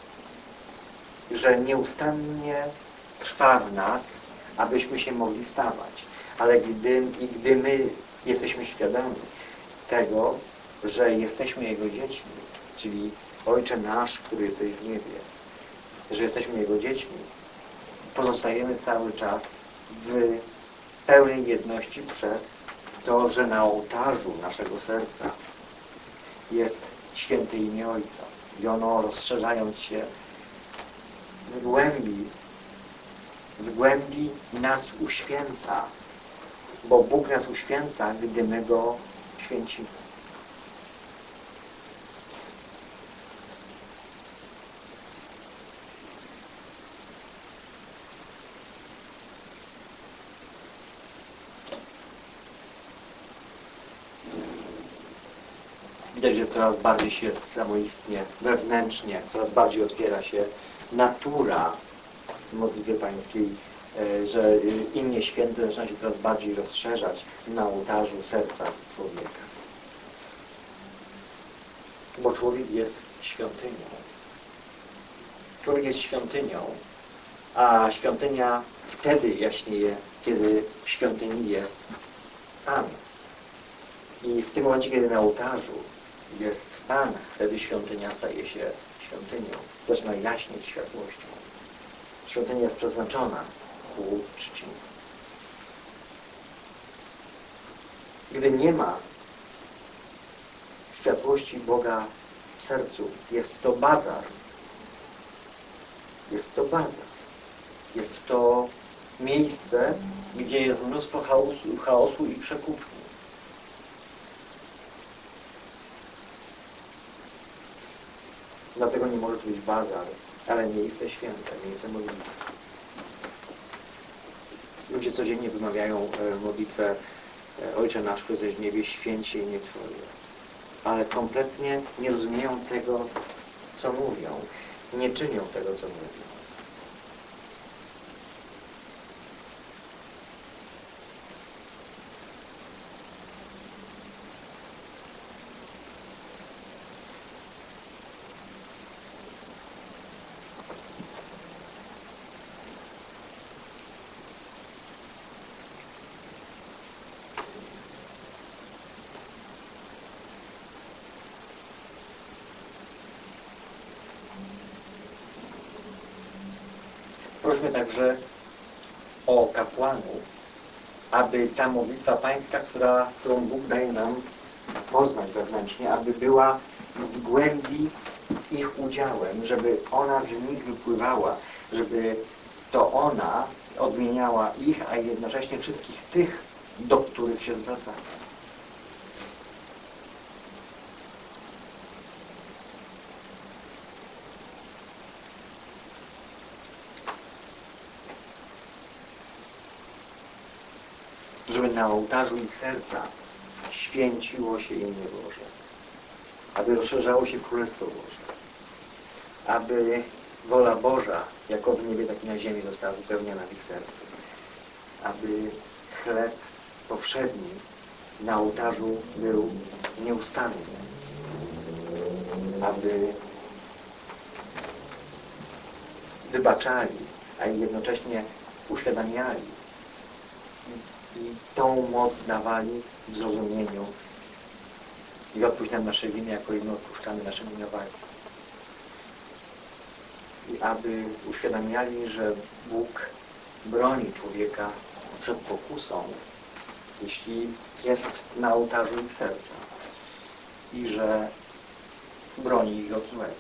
że nieustannie trwa w nas, abyśmy się mogli stawać. Ale gdy my jesteśmy świadomi tego, że jesteśmy Jego dziećmi, czyli Ojcze nasz, który jesteś w niebie, że jesteśmy Jego dziećmi, pozostajemy cały czas w pełnej jedności przez to, że na ołtarzu naszego serca jest święte imię Ojca. I ono, rozszerzając się w głębi nas uświęca, bo Bóg nas uświęca, gdy my Go święcimy. Widać, że coraz bardziej się samoistnie, wewnętrznie, coraz bardziej otwiera się natura modlitwy pańskiej, że imię święte zaczyna się coraz bardziej rozszerzać na ołtarzu serca człowieka. Bo człowiek jest świątynią. Człowiek jest świątynią, a świątynia wtedy jaśnieje, kiedy w świątyni jest Pan. I w tym momencie, kiedy na ołtarzu jest Pan, wtedy świątynia staje się świątynią. Zaczyna jaśnieć światłością. Świątynia jest przeznaczona ku czci. Gdy nie ma światłości Boga w sercu, jest to bazar. Jest to bazar. Jest to miejsce, gdzie jest mnóstwo chaosu i przekupni. Dlatego nie może to być bazar, ale miejsce święte, miejsce modlitwy. Ludzie codziennie wymawiają modlitwę Ojcze nasz, który jesteś w niebie, święć się imię Twoje. Ale kompletnie nie rozumieją tego, co mówią. Nie czynią tego, co mówią. Prośmy także o kapłanów, aby ta modlitwa pańska, którą Bóg daje nam poznać wewnętrznie, aby była w głębi ich udziałem, żeby ona z nich wypływała, żeby to ona odmieniała ich, a jednocześnie wszystkich tych, do których się zwracamy. Żeby na ołtarzu ich serca święciło się imię Boże, aby rozszerzało się Królestwo Boże, aby wola Boża, jako w niebie, tak i na ziemi, została wypełniona w ich sercu, aby chleb powszedni na ołtarzu był nieustanny, aby wybaczali, a jednocześnie uświadamiali i tą moc dawali w zrozumieniu i odpuść nam nasze winy, jako i my odpuszczamy naszym winowajcom. I aby uświadamiali, że Bóg broni człowieka przed pokusą, jeśli jest na ołtarzu ich serca i że broni ich od złego.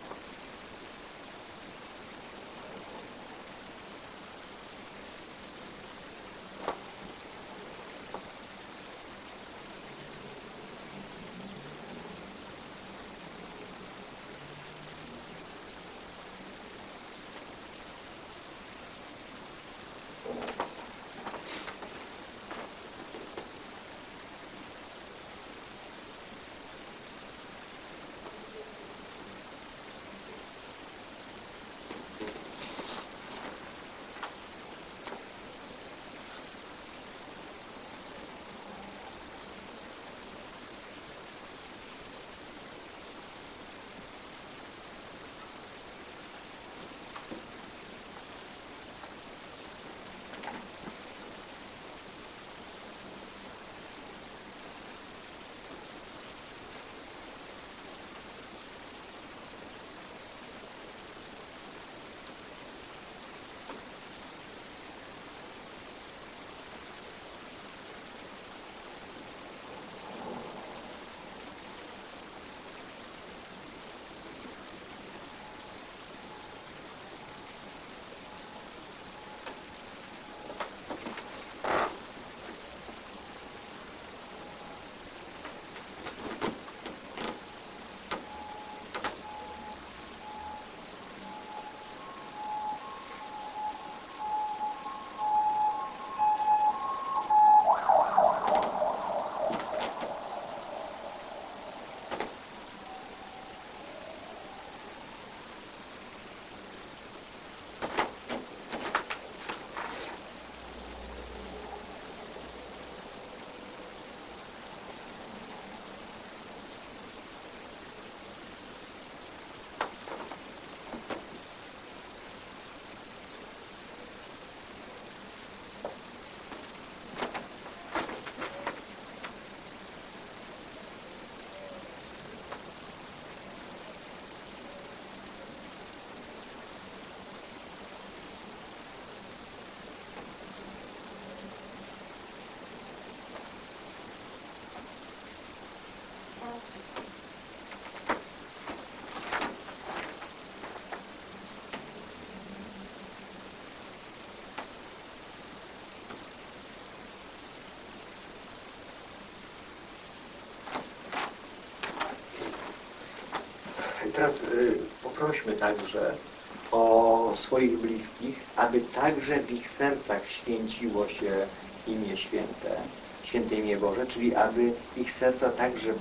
teraz poprośmy także o swoich bliskich, aby także w ich sercach święciło się imię święte, święte imię Boże, czyli aby ich serca także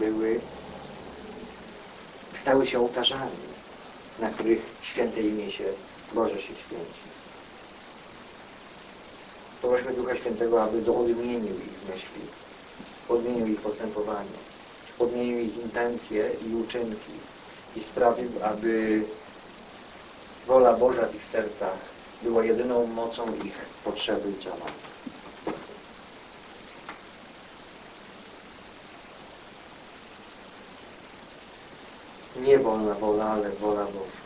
stały się ołtarzami, na których święte imię Boże się święci. Prośmy Ducha Świętego, aby odmienił ich myśli, odmienił ich postępowanie, odmienił ich intencje i uczynki i sprawił, aby wola Boża w ich sercach była jedyną mocą ich potrzeby i działania. Nie wolna wola, ale wola Boża.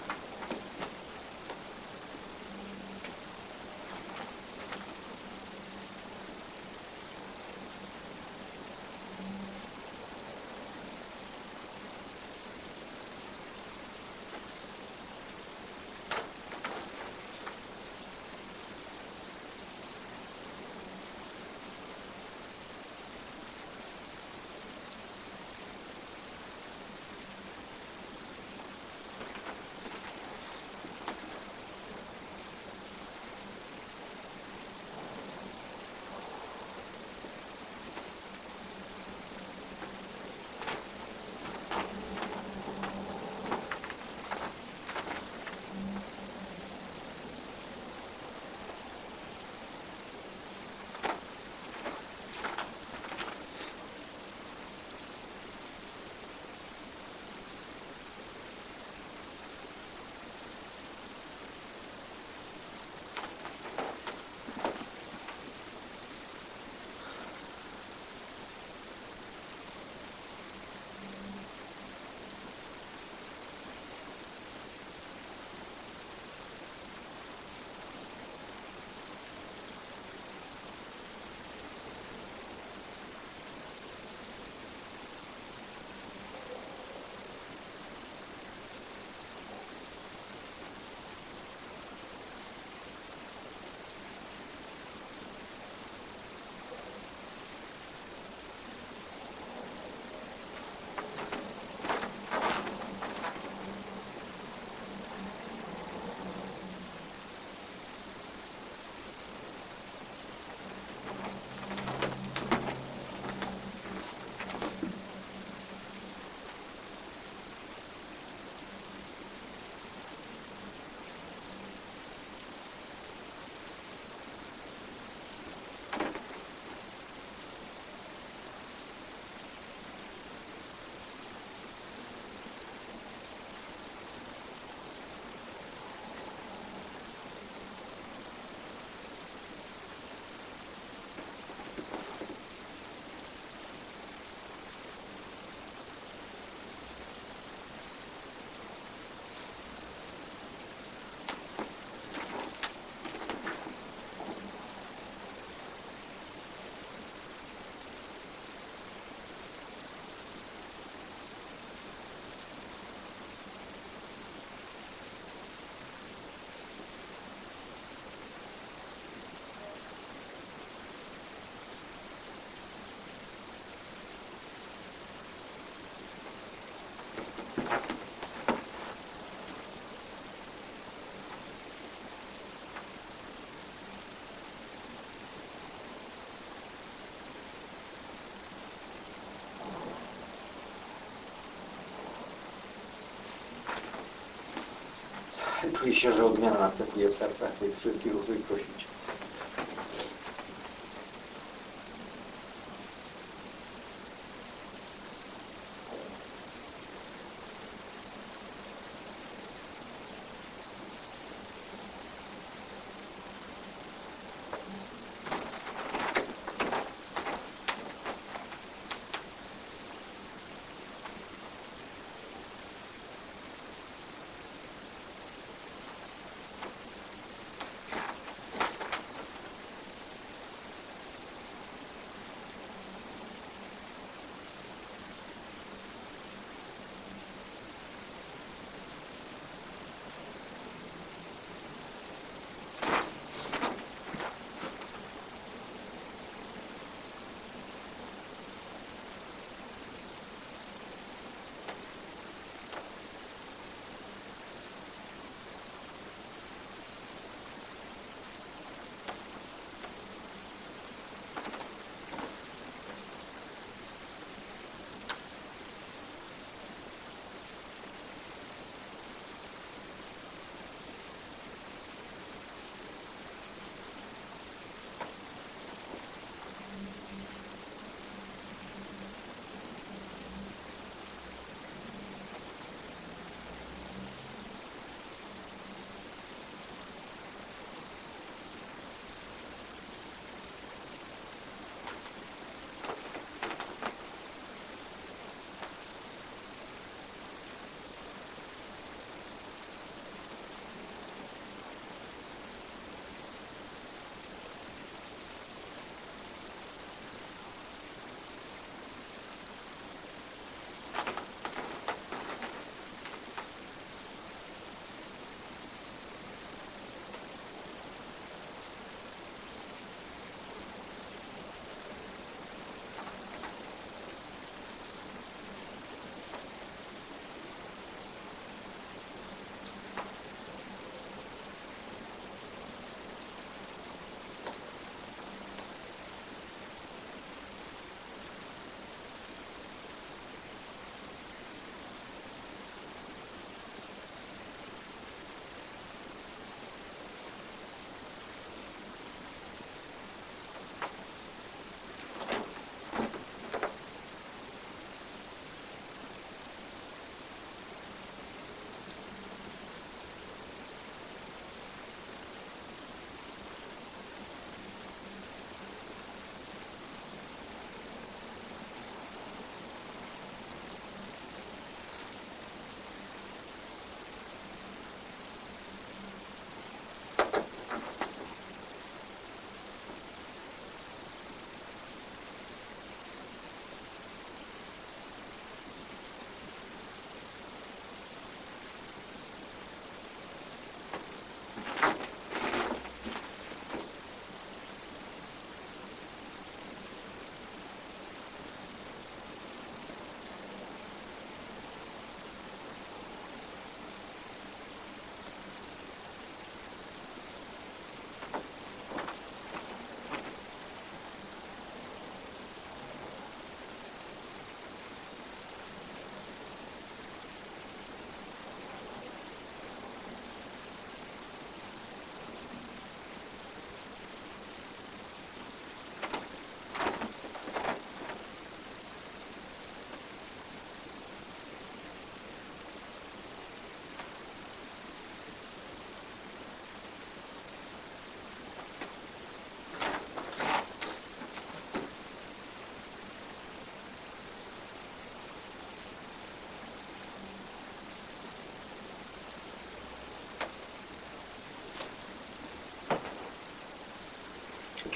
Czuje się, że odmiana następuje w sercach tych wszystkich, o których prosicie.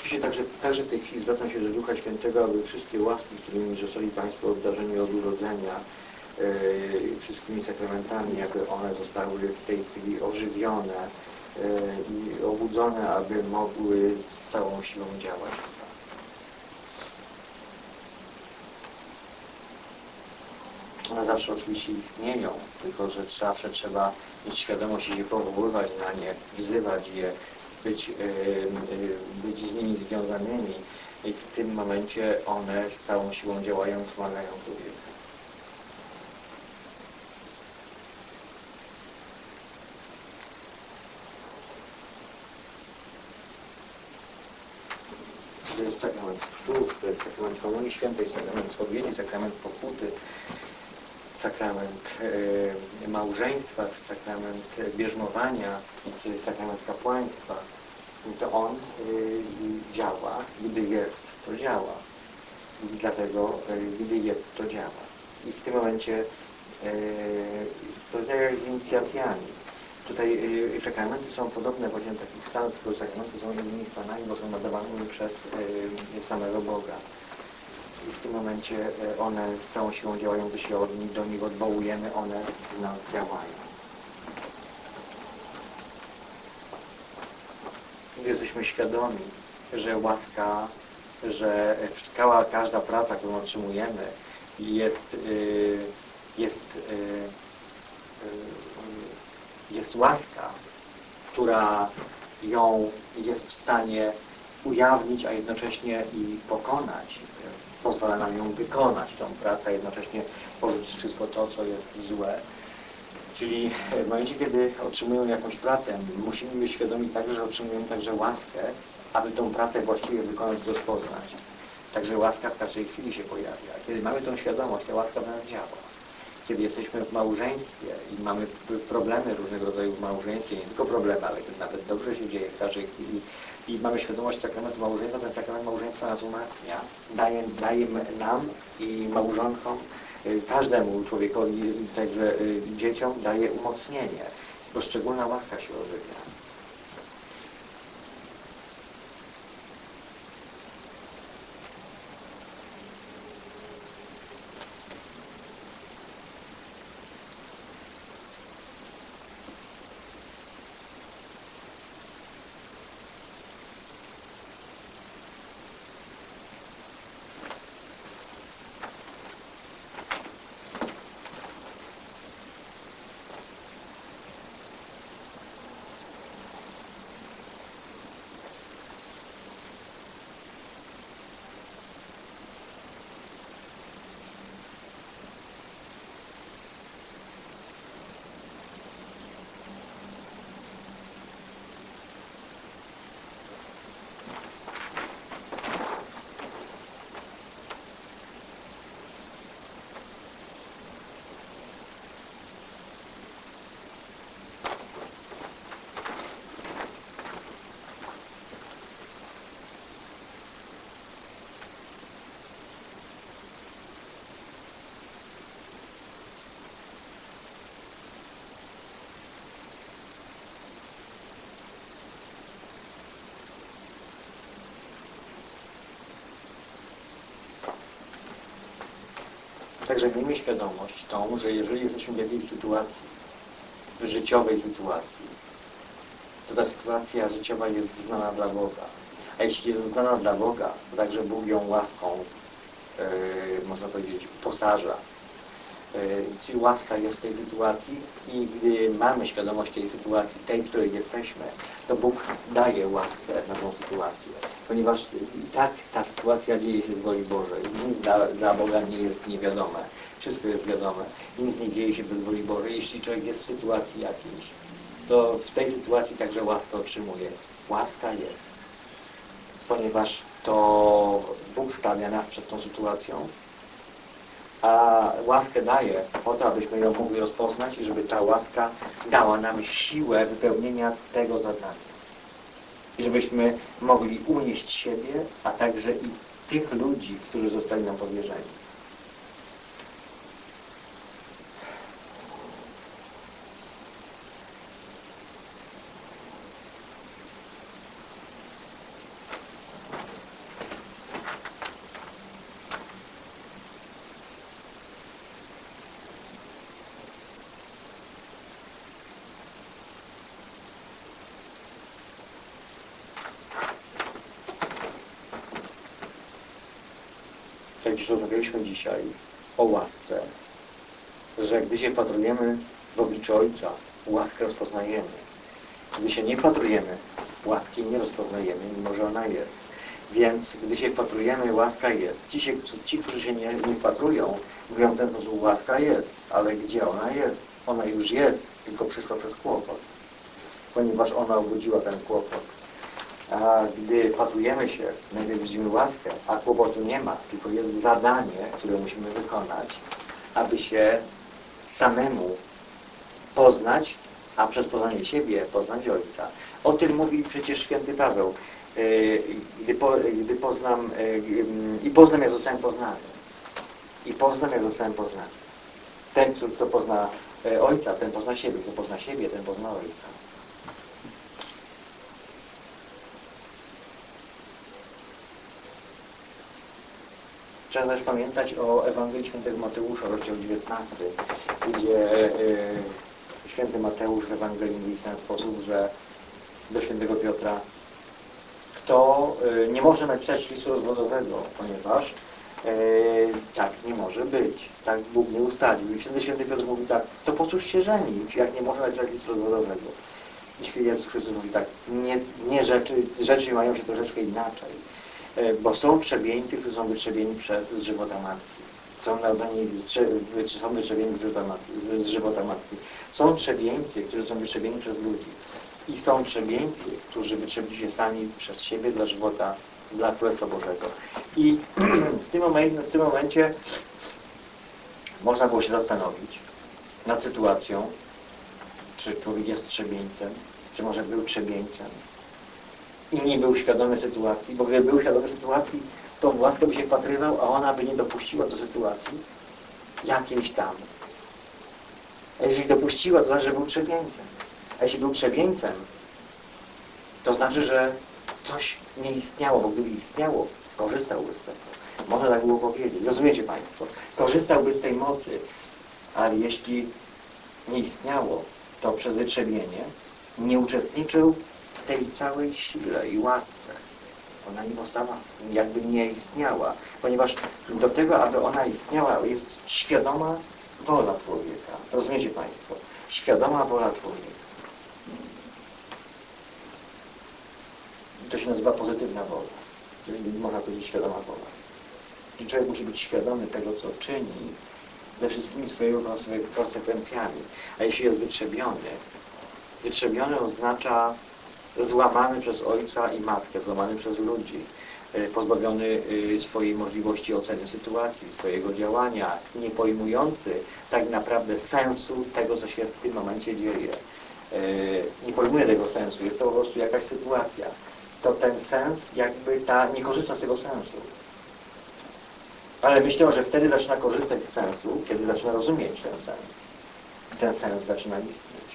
oczywiście także w tej chwili zwracam się do Ducha Świętego, aby wszystkie łaski, którymi zostali Państwo obdarzeni od urodzenia, wszystkimi sakramentami, aby one zostały w tej chwili ożywione i obudzone, aby mogły z całą siłą działać w nas. One zawsze oczywiście istnieją, tylko że zawsze trzeba mieć świadomość i się powoływać na nie, wzywać je, być z nimi związanymi i w tym momencie one z całą siłą działają, wspomagają człowieka. To jest sakrament chrztu, to jest sakrament Komunii Świętej, sakrament spowiedzi, sakrament pokuty, sakrament małżeństwa, czy sakrament bierzmowania, czy sakrament kapłaństwa. To on działa, gdy jest, to działa. I dlatego, gdy jest, to działa. I w tym momencie to tak jak z inicjacjami. Tutaj sakramenty są podobne właśnie do takich stanów, tylko sakramenty są innymi stanami, bo są nadawanymi przez samego Boga. I w tym momencie one z całą siłą działają, gdy się do nich odwołujemy, one w nas działają. Gdy jesteśmy świadomi, że łaska, że każda praca, którą otrzymujemy, jest łaska, która ją jest w stanie ujawnić, a jednocześnie i pokonać. Pozwala nam ją wykonać, tą pracę, a jednocześnie porzucić wszystko to, co jest złe. Czyli w momencie, kiedy otrzymujemy jakąś pracę, musimy być świadomi także, że otrzymujemy także łaskę, aby tą pracę właściwie wykonać, rozpoznać. Także łaska w każdej chwili się pojawia. Kiedy mamy tą świadomość, ta łaska w nas działa. Kiedy jesteśmy w małżeństwie i mamy problemy różnego rodzaju w małżeństwie, nie tylko problemy, ale kiedy nawet dobrze się dzieje w każdej chwili i mamy świadomość sakramentu małżeństwa, ten sakrament małżeństwa nas umacnia, daje nam i małżonkom, każdemu człowiekowi, także dzieciom daje umocnienie, bo szczególna łaska się ożywia. Także miejmy świadomość tą, że jeżeli jesteśmy w jakiejś sytuacji, życiowej sytuacji, to ta sytuacja życiowa jest znana dla Boga. A jeśli jest znana dla Boga, to także Bóg ją łaską, można powiedzieć, uposaża. Czyli łaska jest w tej sytuacji i gdy mamy świadomość tej sytuacji, tej, w której jesteśmy, to Bóg daje łaskę na tą sytuację. Ponieważ i tak ta sytuacja dzieje się z woli Bożej. Nic dla Boga nie jest niewiadome. Wszystko jest wiadome. Nic nie dzieje się bez woli Bożej. Jeśli człowiek jest w sytuacji jakiejś, to w tej sytuacji także łaskę otrzymuje. Łaska jest. Ponieważ to Bóg stawia nas przed tą sytuacją, a łaskę daje po to, abyśmy ją mogli rozpoznać i żeby ta łaska dała nam siłę wypełnienia tego zadania. I żebyśmy mogli unieść siebie, a także i tych ludzi, którzy zostali nam powierzeni. przecież rozmawialiśmy dzisiaj o łasce, że gdy się wpatrujemy w oblicze Ojca, łaskę rozpoznajemy. Gdy się nie wpatrujemy, łaski nie rozpoznajemy, mimo że ona jest. Więc gdy się wpatrujemy, łaska jest. Ci, którzy się nie wpatrują, mówią w ten sposób, łaska jest, ale gdzie ona jest? Ona już jest, tylko przyszła przez kłopot, ponieważ ona obudziła ten kłopot. A gdy wpatrujemy się, najpierw widzimy łaskę, a kłopotu nie ma, tylko jest zadanie, które musimy wykonać, aby się samemu poznać, a przez poznanie siebie poznać Ojca. O tym mówi przecież święty Paweł. Gdy poznam, i poznam, jak zostałem poznany. I poznam, jak zostałem poznany. Ten, kto pozna Ojca, ten pozna siebie. Kto pozna siebie, ten pozna Ojca. Trzeba też pamiętać o Ewangelii Świętego Mateusza, rozdział 19, gdzie Święty Mateusz w Ewangelii mówi w ten sposób, że do Świętego Piotra, kto nie może napisać listu rozwodowego, ponieważ tak nie może być. Tak Bóg nie ustalił. I Święty Piotr mówi tak, to po cóż się żenić, jak nie może napisać listu rozwodowego. I Jezus Chrystus mówi tak, nie rzeczy mają się troszeczkę inaczej. Bo są trzebieńcy, którzy są wytrzebieni z żywota matki. Są narodzeni, są wytrzebieni z żywota matki. Są trzebieńcy, którzy są wytrzebieni przez ludzi. I są trzebieńcy, którzy wytrzebili się sami przez siebie dla żywota, dla Królestwa Bożego. I w tym momencie można było się zastanowić nad sytuacją, czy człowiek jest trzebieńcem, czy może był trzebieńcem i nie był świadomy sytuacji, bo gdyby był świadomy sytuacji, to w łaskę by się wpatrywał, a ona by nie dopuściła do sytuacji jakiejś tam. A jeżeli dopuściła, to znaczy, że był trzebieńcem. A jeśli był trzebieńcem, to znaczy, że coś nie istniało, bo gdyby istniało, korzystałby z tego. Można tak było powiedzieć. Rozumiecie Państwo? Korzystałby z tej mocy, ale jeśli nie istniało, to przez wytrzebienie nie uczestniczył w tej całej sile i łasce. Ona nie powstała, jakby nie istniała, ponieważ do tego, aby ona istniała, jest świadoma wola człowieka. Rozumiecie Państwo? Świadoma wola człowieka. To się nazywa pozytywna wola, czyli można powiedzieć świadoma wola. I człowiek musi być świadomy tego, co czyni, ze wszystkimi swoimi konsekwencjami. A jeśli jest wytrzebiony oznacza złamany przez ojca i matkę, złamany przez ludzi, pozbawiony swojej możliwości oceny sytuacji, swojego działania, nie pojmujący tak naprawdę sensu tego, co się w tym momencie dzieje. Nie pojmuje tego sensu, jest to po prostu jakaś sytuacja. To ten sens jakby nie korzysta z tego sensu. Ale myślę, że wtedy zaczyna korzystać z sensu, kiedy zaczyna rozumieć ten sens. Ten sens zaczyna istnieć.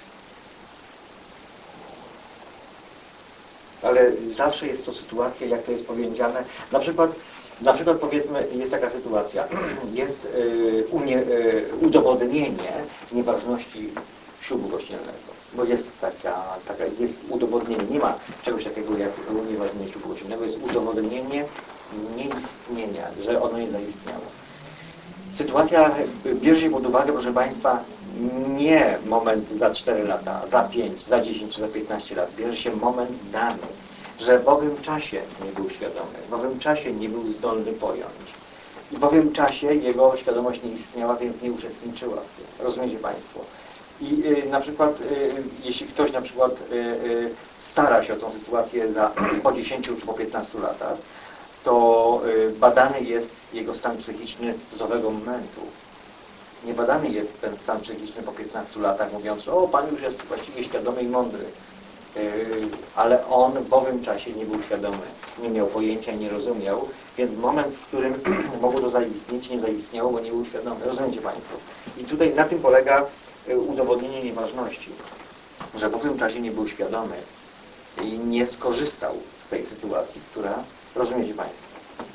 Ale zawsze jest to sytuacja, jak to jest powiedziane. Na przykład powiedzmy, jest taka sytuacja, jest udowodnienie nieważności ślubu kościelnego. Bo jest jest udowodnienie, nie ma czegoś takiego jak unieważnienie ślubu kościelnego, jest udowodnienie nieistnienia, że ono nie zaistniało. Sytuacja bierze się pod uwagę, proszę Państwa, nie moment za 4 lata, za 5, za 10 czy za 15 lat. Bierze się moment dany, że w owym czasie nie był świadomy, w owym czasie nie był zdolny pojąć. I w owym czasie jego świadomość nie istniała, więc nie uczestniczyła w tym. Rozumiecie Państwo? I na przykład, jeśli ktoś na przykład stara się o tą sytuację po 10 czy po 15 latach, to badany jest jego stan psychiczny z owego momentu. Nie badany jest ten stan psychiczny po 15 latach, mówiąc, o, Pan już jest właściwie świadomy i mądry. Ale on w owym czasie nie był świadomy, nie miał pojęcia i nie rozumiał, więc moment, w którym mogło to zaistnieć, nie zaistniało, bo nie był świadomy. Rozumiecie Państwo? I tutaj na tym polega udowodnienie nieważności, że w owym czasie nie był świadomy i nie skorzystał z tej sytuacji, która, rozumiecie Państwo?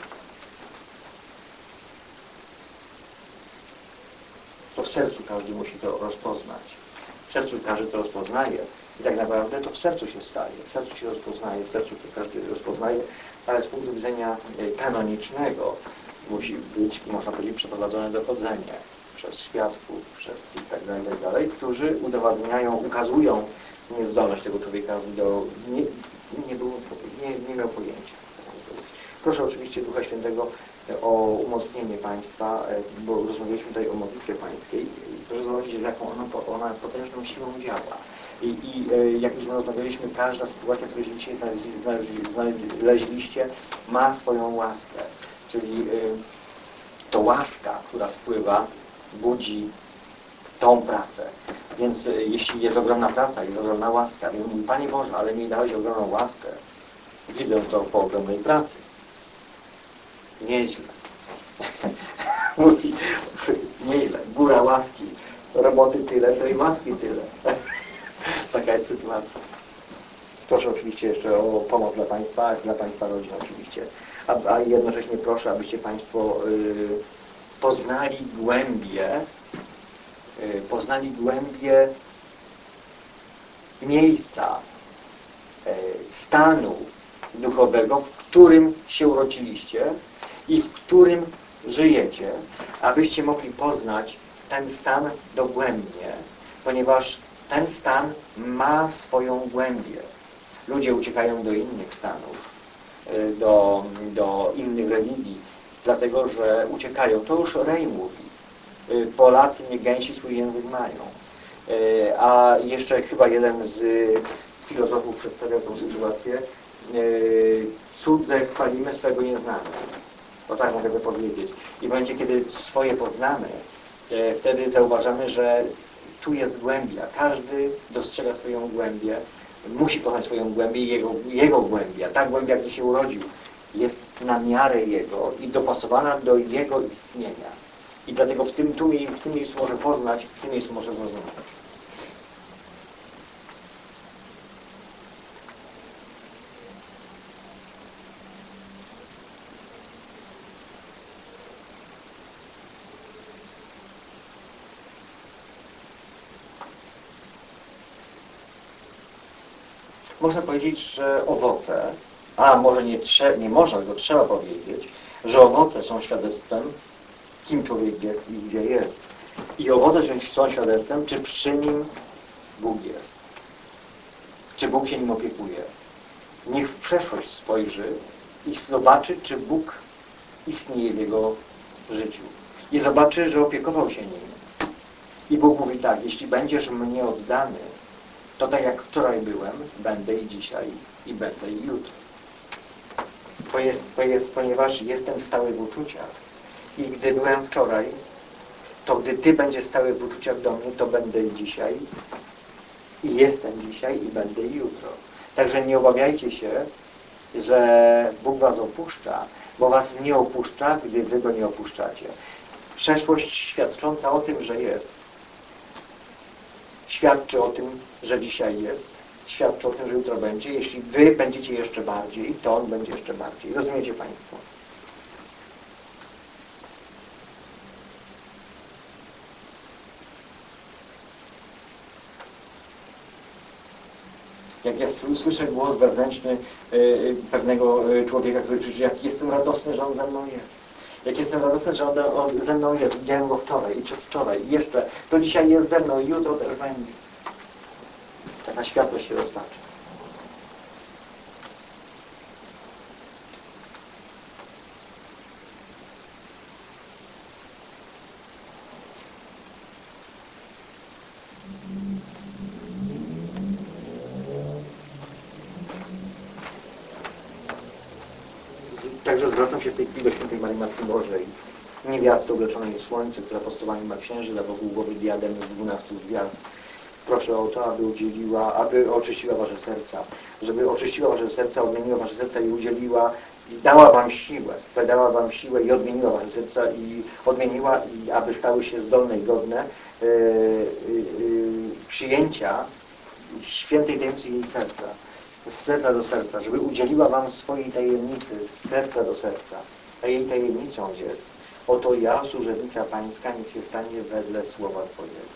To w sercu każdy musi to rozpoznać. W sercu każdy to rozpoznaje i tak naprawdę to w sercu się staje. W sercu się rozpoznaje, w sercu to każdy rozpoznaje, ale z punktu widzenia kanonicznego musi być, można powiedzieć, przeprowadzone dochodzenie przez świadków, przez itd., którzy udowadniają, ukazują niezdolność tego człowieka nie miał pojęcia. Proszę oczywiście Ducha Świętego o umocnienie Państwa, bo rozmawialiśmy tutaj o modlitwie Pańskiej. Proszę zobaczyć, jaką ona potężną siłą działa. I jak już rozmawialiśmy, każda sytuacja, w której się dzisiaj znaleźliście, ma swoją łaskę. Czyli to łaska, która spływa, budzi tą pracę. Więc jeśli jest ogromna praca, jest ogromna łaska, więc mówi, Panie Boże, ale mi dałeś ogromną łaskę. Widzę to po ogromnej pracy. Nieźle. Mówi, nieźle. Góra łaski. Roboty tyle, to i łaski tyle. Taka jest sytuacja. Proszę oczywiście jeszcze o pomoc dla Państwa rodzin oczywiście. A jednocześnie proszę, abyście Państwo poznali głębie miejsca, stanu duchowego, w którym się urodziliście i w którym żyjecie, abyście mogli poznać ten stan dogłębnie, ponieważ ten stan ma swoją głębię. Ludzie uciekają do innych stanów, do innych religii, dlatego że uciekają. To już Rej mówi. Polacy nie gęsi swój język mają. A jeszcze chyba jeden z filozofów przedstawiał tą sytuację. Cudze chwalimy, swego nie znamy. O tak mogę to powiedzieć. I w momencie, kiedy swoje poznamy, wtedy zauważamy, że tu jest głębia. Każdy dostrzega swoją głębię, musi poznać swoją głębię i jego głębia. Ta głębia, gdzie się urodził, jest na miarę jego i dopasowana do jego istnienia. I dlatego w tym miejscu może poznać, w tym miejscu może zrozumieć. Można powiedzieć, że owoce, a może nie można, tylko trzeba powiedzieć, że owoce są świadectwem, kim człowiek jest i gdzie jest. I owoce są świadectwem, czy przy nim Bóg jest. Czy Bóg się nim opiekuje. Niech w przeszłość spojrzy i zobaczy, czy Bóg istnieje w jego życiu. I zobaczy, że opiekował się nim. I Bóg mówi tak, jeśli będziesz mnie oddany, to tak jak wczoraj byłem, będę i dzisiaj, i będę i jutro. Ponieważ jestem stały w uczuciach. I gdy byłem wczoraj, to gdy Ty będziesz stały w uczuciach do mnie, to będę i dzisiaj, i jestem dzisiaj, i będę i jutro. Także nie obawiajcie się, że Bóg was opuszcza, bo was nie opuszcza, gdy Wy Go nie opuszczacie. Przeszłość świadcząca o tym, że jest, świadczy o tym, że dzisiaj jest, świadczy o tym, że jutro będzie. Jeśli Wy będziecie jeszcze bardziej, to On będzie jeszcze bardziej. Rozumiecie Państwo? Jak ja słyszę głos wewnętrzny pewnego człowieka, który krzyczy, jak jestem radosny, że On ze mną jest. Jak jestem radosny, że On ze mną jest. Widziałem Go wczoraj i przedwczoraj i jeszcze. To dzisiaj jest ze mną i jutro też będzie. Taka światłość się roztacza. Także zwracam się w tej chwili do świętej Marii Matki Bożej, niewiasty obleczonej w słońce, która postołami ma księżyc, a wokół głowy diadem z 12 gwiazd. Proszę o to, aby oczyściła wasze serca, żeby oczyściła wasze serca, odmieniła wasze serca i udzieliła, i dała wam siłę i odmieniła wasze serca i odmieniła, i aby stały się zdolne i godne przyjęcia świętej tajemnicy jej serca. Z serca do serca, żeby udzieliła wam swojej tajemnicy z serca do serca. A jej tajemnicą jest: oto ja, służebnica Pańska, niech się stanie wedle słowa Twojego.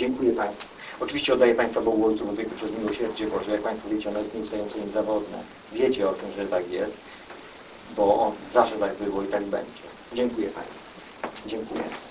Dziękuję Państwu. Oczywiście oddaję Państwa Bogu Ojcu Wieku przez miłosierdzie Boże. Jak Państwo wiecie, ono jest nieustająco niezawodne. Wiecie o tym, że tak jest, bo zawsze tak było i tak będzie. Dziękuję Państwu. Dziękuję.